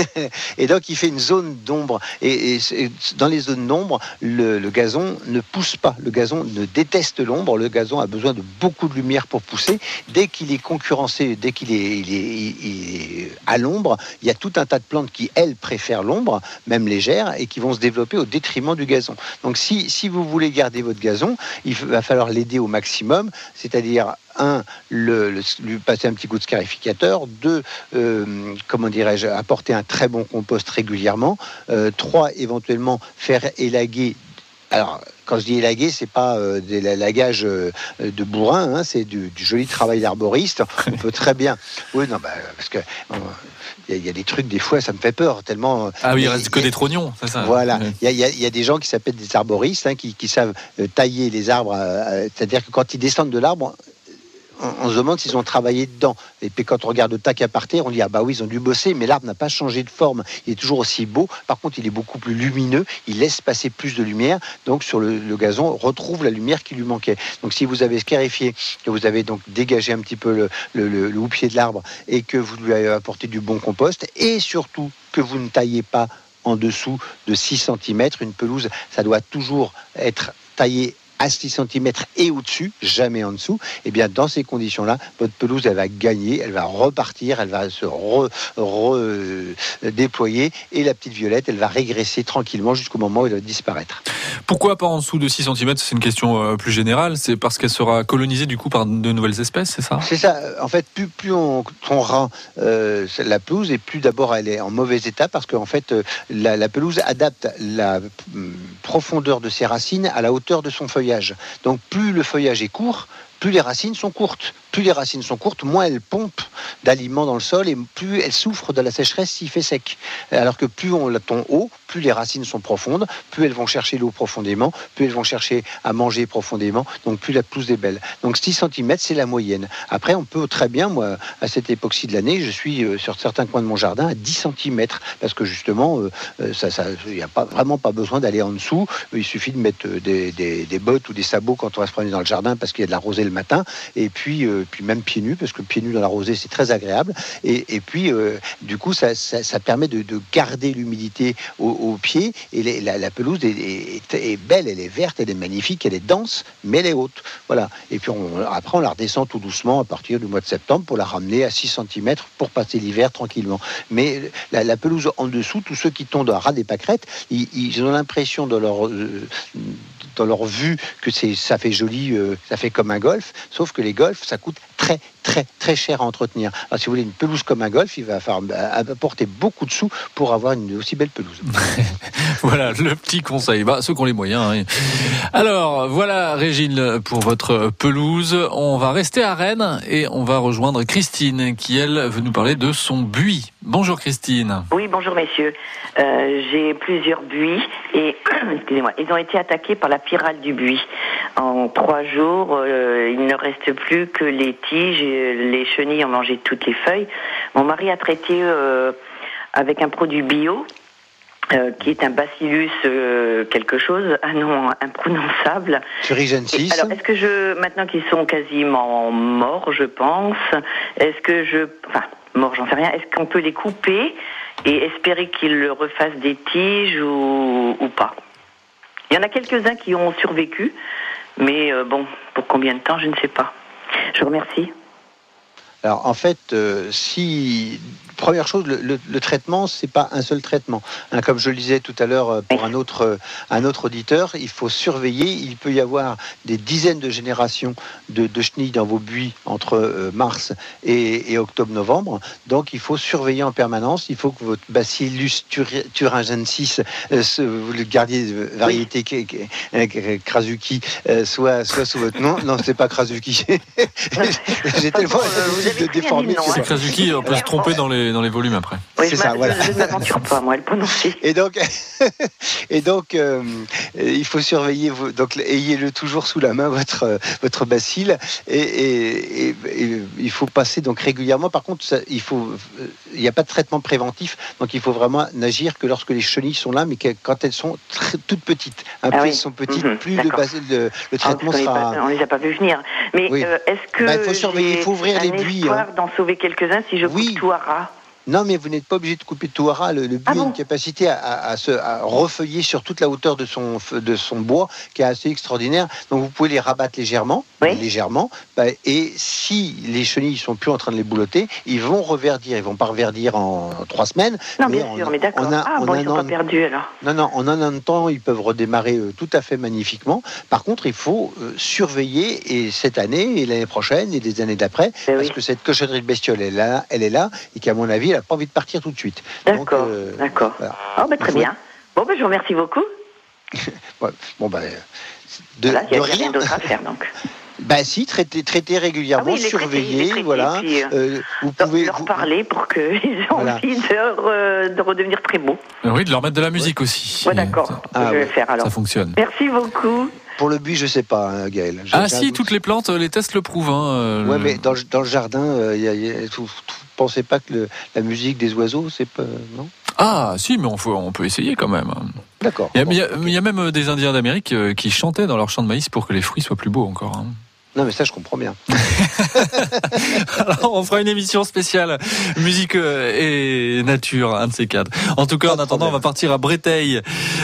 Et donc, il fait une zone d'ombre. Et, et, et dans les zones d'ombre, le, le gazon ne pousse pas. Le gazon ne déteste l'ombre. Le gazon a besoin de beaucoup de lumière pour pousser. Dès qu'il est concurrencé, dès qu'il est, il est, il est à l'ombre, il y a tout un tas de plantes qui, elles, préfèrent l'ombre, même légère, et qui vont se développer au détriment du gazon. Donc, si, si vous voulez garder votre gazon, il va falloir l'aider au maximum, c'est-à-dire un, le, le, lui passer un petit coup de scarificateur, deux, euh, comment dirais-je, apporter un très bon compost régulièrement, euh, trois, éventuellement faire élaguer. Alors, quand je dis élaguer, c'est pas euh, des lagages euh, de bourrin, hein, c'est du, du joli travail d'arboriste. On peut très bien. Oui, non, bah, parce que il y, y a des trucs des fois, ça me fait peur tellement. Ah oui, il reste que des trognons, c'est ça. Voilà. Il y, y, y a des gens qui s'appellent des arboristes, hein, qui, qui savent euh, tailler les arbres. Euh, c'est-à-dire que quand ils descendent de l'arbre, on se demande s'ils ont travaillé dedans. Et puis quand on regarde le tac à partir, on dit ah bah oui, ils ont dû bosser, mais l'arbre n'a pas changé de forme. Il est toujours aussi beau. Par contre, il est beaucoup plus lumineux. Il laisse passer plus de lumière. Donc sur le, le gazon, on retrouve la lumière qui lui manquait. Donc si vous avez scarifié, que vous avez donc dégagé un petit peu le, le, le, le houppier de l'arbre et que vous lui avez apporté du bon compost, et surtout que vous ne taillez pas en dessous de six centimètres, une pelouse, ça doit toujours être taillé à six centimètres et au-dessus, jamais en dessous, et bien dans ces conditions-là, votre pelouse, elle va gagner, elle va repartir, elle va se re, re, euh, déployer, et la petite violette, elle va régresser tranquillement jusqu'au moment où elle va disparaître. Pourquoi pas en dessous de six centimètres ? C'est une question euh, plus générale. C'est parce qu'elle sera colonisée du coup par de nouvelles espèces, c'est ça ? C'est ça. En fait, plus, plus on, on rend euh, la pelouse, et plus d'abord elle est en mauvais état, parce qu'en fait, euh, la, la pelouse adapte la euh, profondeur de ses racines à la hauteur de son feuillage. Donc plus le feuillage est court, plus les racines sont courtes. Plus les racines sont courtes, moins elles pompent d'aliments dans le sol et plus elles souffrent de la sécheresse s'il fait sec. Alors que plus on la tond haut, plus les racines sont profondes, plus elles vont chercher l'eau profondément, plus elles vont chercher à manger profondément, donc plus la pelouse est belle. Donc six centimètres, c'est la moyenne. Après, on peut très bien, moi, à cette époque-ci de l'année, je suis euh, sur certains coins de mon jardin à dix centimètres, parce que justement, euh, ça, ça, il n'y a pas, vraiment pas besoin d'aller en dessous. Il suffit de mettre des, des, des bottes ou des sabots quand on va se promener dans le jardin, parce qu'il y a de la rosée le matin, et puis, euh, puis même pieds nus, parce que pieds nus dans la rosée, c'est très agréable. Et, et puis, euh, du coup, ça, ça, ça permet de, de garder l'humidité au, au pied. Et les, la, la pelouse est, est, est belle, elle est verte, elle est magnifique, elle est dense, mais elle est haute. Voilà. Et puis, on, après, on la redescend tout doucement à partir du mois de septembre pour la ramener à six centimètres pour passer l'hiver tranquillement. Mais la, la pelouse en dessous, tous ceux qui tombent à ras des pâquerettes, ils, ils ont l'impression dans leur... Euh, dans leur vue que c'est, ça fait joli, euh, ça fait comme un golf, sauf que les golfs, ça coûte très, très, très cher à entretenir. Alors, si vous voulez une pelouse comme un golf, il va falloir apporter beaucoup de sous pour avoir une aussi belle pelouse. Voilà, le petit conseil. Bah, ceux qui ont les moyens. Hein. Alors, voilà, Régine, pour votre pelouse. On va rester à Rennes et on va rejoindre Christine, qui, elle, veut nous parler de son buis. Bonjour, Christine. Oui, bonjour, messieurs. Euh, j'ai plusieurs buis et, excusez-moi, ils ont été attaqués par la pyrale du buis. En trois jours, euh, il ne reste plus que les tiges, et les chenilles ont mangé toutes les feuilles. Mon mari a traité euh, avec un produit bio, euh, qui est un bacillus euh, quelque chose, un nom imprononçable. Thurigensis. Alors, est-ce que je, maintenant qu'ils sont quasiment morts, je pense, est-ce que je, enfin, morts, j'en sais rien, est-ce qu'on peut les couper et espérer qu'ils refassent des tiges ou, ou pas? Il y en a quelques-uns qui ont survécu, mais euh, bon, pour combien de temps, je ne sais pas. Je vous remercie. Alors, en fait, euh, si... Première chose, le, le, le traitement, c'est pas un seul traitement. Hein, comme je le disais tout à l'heure pour un autre, un autre auditeur, il faut surveiller. Il peut y avoir des dizaines de générations de, de chenilles dans vos buis entre euh, mars et, et octobre-novembre. Donc, il faut surveiller en permanence. Il faut que votre Bacillus thuringiensis, euh, vous le gardiez de variété oui. Krasuki, euh, soit, soit sous votre nom. Non, c'est pas Krasuki. J'ai tellement l'habitude de déformer. C'est Krasuki, on peut se tromper dans les dans les volumes après. Oui, c'est ça, voilà. Je ne m'aventure pas, moi, le prononcer. Et donc, et donc euh, il faut surveiller, vos, donc ayez-le toujours sous la main, votre, votre bacille, et, et, et, et il faut passer donc régulièrement. Par contre, ça, il faut, il n'y a pas de traitement préventif, donc il faut vraiment n'agir que lorsque les chenilles sont là, mais que, quand elles sont très, toutes petites. Un ah plus oui. elles sont petites, mmh, plus le, le, le traitement ah, sera... On ne les a pas vu venir. Mais oui. euh, est-ce que bah, il faut surveiller, il faut ouvrir les buis. Il faut hein. d'en sauver quelques-uns si je coupe oui. tout à ras? Non, mais vous n'êtes pas obligé de couper tout à ras. Le, le buis ah bon a une capacité à, à, à, se, à refeuiller sur toute la hauteur de son, de son bois, qui est assez extraordinaire. Donc, vous pouvez les rabattre légèrement, oui. légèrement. Bah, et si les chenilles sont plus en train de les boulotter, ils vont reverdir. Ils vont pas reverdir en, en trois semaines. Non, bien sûr, mais d'accord. On a, ah, on bon, a ils sont pas perdus alors. Non, non, en un an de temps, ils peuvent redémarrer euh, tout à fait magnifiquement. Par contre, il faut euh, surveiller, et cette année, et l'année prochaine, et les années d'après, mais parce oui. que cette cochonnerie de bestiole, elle est là, elle est là, et qu'à mon avis, elle n'a pas envie de partir tout de suite. D'accord, euh, d'accord. Voilà. Oh, bah, très faut... bien. Bon, ben, je vous remercie beaucoup. ouais, bon, ben, de, voilà, il n'y a rien. rien d'autre à faire, donc. Bah si, traiter, traiter régulièrement, ah oui, surveiller, traiter, voilà. Puis, euh, vous pouvez leur vous... parler pour qu'ils aient voilà. envie de, de redevenir très beaux. Oui, de leur mettre de la musique ouais. aussi. Ouais, d'accord. Ah, je vais ouais. faire alors. Ça fonctionne. Merci beaucoup. Pour le buis, je sais pas, hein, Gaël. J'ai ah si, toutes les plantes, les tests le prouvent. Hein, euh, ouais, le... mais dans, dans le jardin, euh, y a, y a, vous, vous pensez pas que le, la musique des oiseaux, c'est pas non? Ah si, mais on, faut, on peut essayer quand même. D'accord. Il y a, bon, il y a, okay. il y a même des Indiens d'Amérique qui chantaient dans leur champ de maïs pour que les fruits soient plus beaux encore. Hein. Non, mais ça, je comprends bien. Alors, on fera une émission spéciale musique et nature, un de ces quatre. En tout cas, pas en attendant, on va partir à Breteil,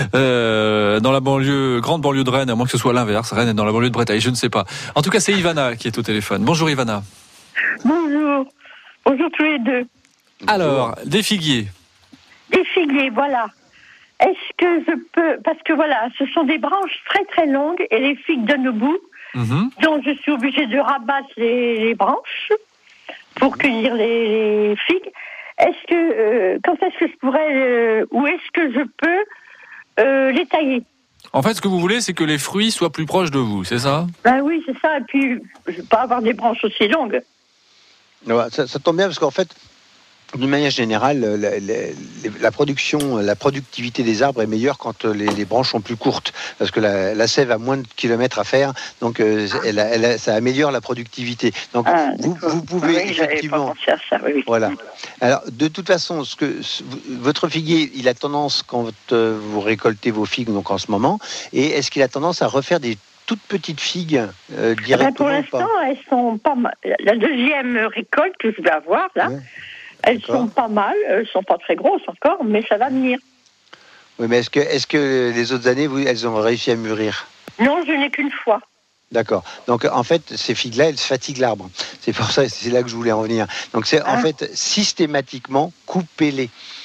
euh, dans la banlieue, grande banlieue de Rennes, à moins que ce soit l'inverse. Rennes est dans la banlieue de Breteil, je ne sais pas. En tout cas, c'est Ivana qui est au téléphone. Bonjour Ivana. Bonjour. Bonjour tous les deux. Alors, des figuiers. Des figuiers, voilà. Est-ce que je peux... Parce que voilà, ce sont des branches très très longues et les figues donnent au bout. Mmh. Donc je suis obligée de rabattre les, les branches pour cueillir les, les figues. Est-ce que euh, quand est-ce que je pourrais euh, ou est-ce que je peux euh, les tailler? En fait, ce que vous voulez, c'est que les fruits soient plus proches de vous, c'est ça? Ben oui, c'est ça. Et puis je ne veux pas avoir des branches aussi longues. Ouais, ça, ça tombe bien parce qu'en fait, d'une manière générale, la, la, la production, la productivité des arbres est meilleure quand les, les branches sont plus courtes, parce que la, la sève a moins de kilomètres à faire, donc euh, elle a, elle a, ça améliore la productivité. Donc ah, vous, vous pouvez oui, effectivement, pas à ça, oui. voilà. Alors de toute façon, ce que ce, votre figuier, il a tendance quand euh, vous récoltez vos figues, donc en ce moment, et est-ce qu'il a tendance à refaire des toutes petites figues euh, directement? Ben pour l'instant, elles sont pas mal. La deuxième récolte que je vais avoir là. Ouais. Elles D'accord. sont pas mal, elles sont pas très grosses encore, mais ça va venir. Oui, mais est-ce que, est-ce que les autres années, vous, elles ont réussi à mûrir? Non, je n'ai qu'une fois. D'accord. Donc, en fait, ces figues-là, elles fatiguent l'arbre. C'est pour ça, c'est là que je voulais en venir. Donc, c'est ah. en fait, systématiquement, coupez-les.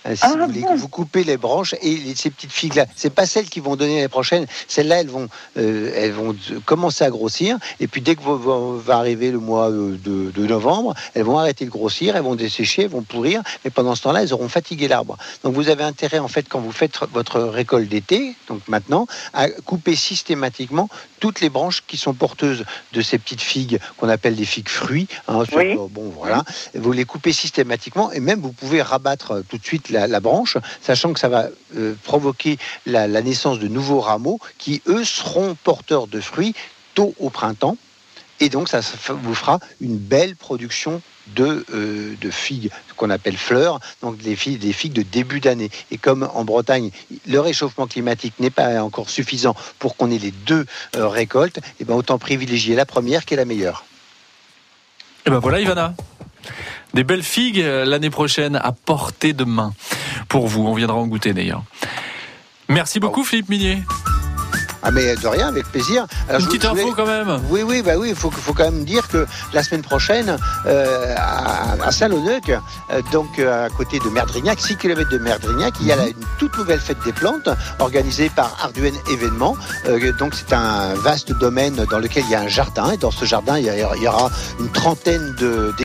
Si ah, vous, voulez, bon. vous coupez les branches et les, ces petites figues-là, c'est pas celles qui vont donner les prochaines. Celles-là, elles vont, euh, elles vont commencer à grossir. Et puis dès que vous, vous, va arriver le mois de, de novembre, elles vont arrêter de grossir, elles vont dessécher, elles vont pourrir. Mais pendant ce temps-là, elles auront fatigué l'arbre. Donc vous avez intérêt, en fait, quand vous faites votre récolte d'été, donc maintenant, à couper systématiquement toutes les branches qui sont porteuses de ces petites figues qu'on appelle des figues fruits. Hein, sur, oui. Bon, voilà. Vous les coupez systématiquement et même vous pouvez rabattre tout de suite La, la branche, sachant que ça va euh, provoquer la, la naissance de nouveaux rameaux qui, eux, seront porteurs de fruits tôt au printemps. Et donc, ça vous fera une belle production de, euh, de figues, qu'on appelle fleurs, donc des figues, des figues de début d'année. Et comme en Bretagne, le réchauffement climatique n'est pas encore suffisant pour qu'on ait les deux euh, récoltes, et ben autant privilégier la première qui est la meilleure. Et ben voilà, Ivana. Des belles figues l'année prochaine à portée de main. Pour vous, on viendra en goûter d'ailleurs. Merci beaucoup, Philippe Minier. Ah mais de rien, avec plaisir. Alors, Une petite info voulais... quand même. Oui, oui, bah oui, il faut, faut quand même dire que la semaine prochaine, euh, à, à Saint-Loneuc, euh, donc euh, à côté de Merdrignac, six kilomètres de Merdrignac, il y a là, une toute nouvelle fête des plantes organisée par Arduenne Événements. Euh, donc c'est un vaste domaine dans lequel il y a un jardin et dans ce jardin, il y, a, il y aura une trentaine de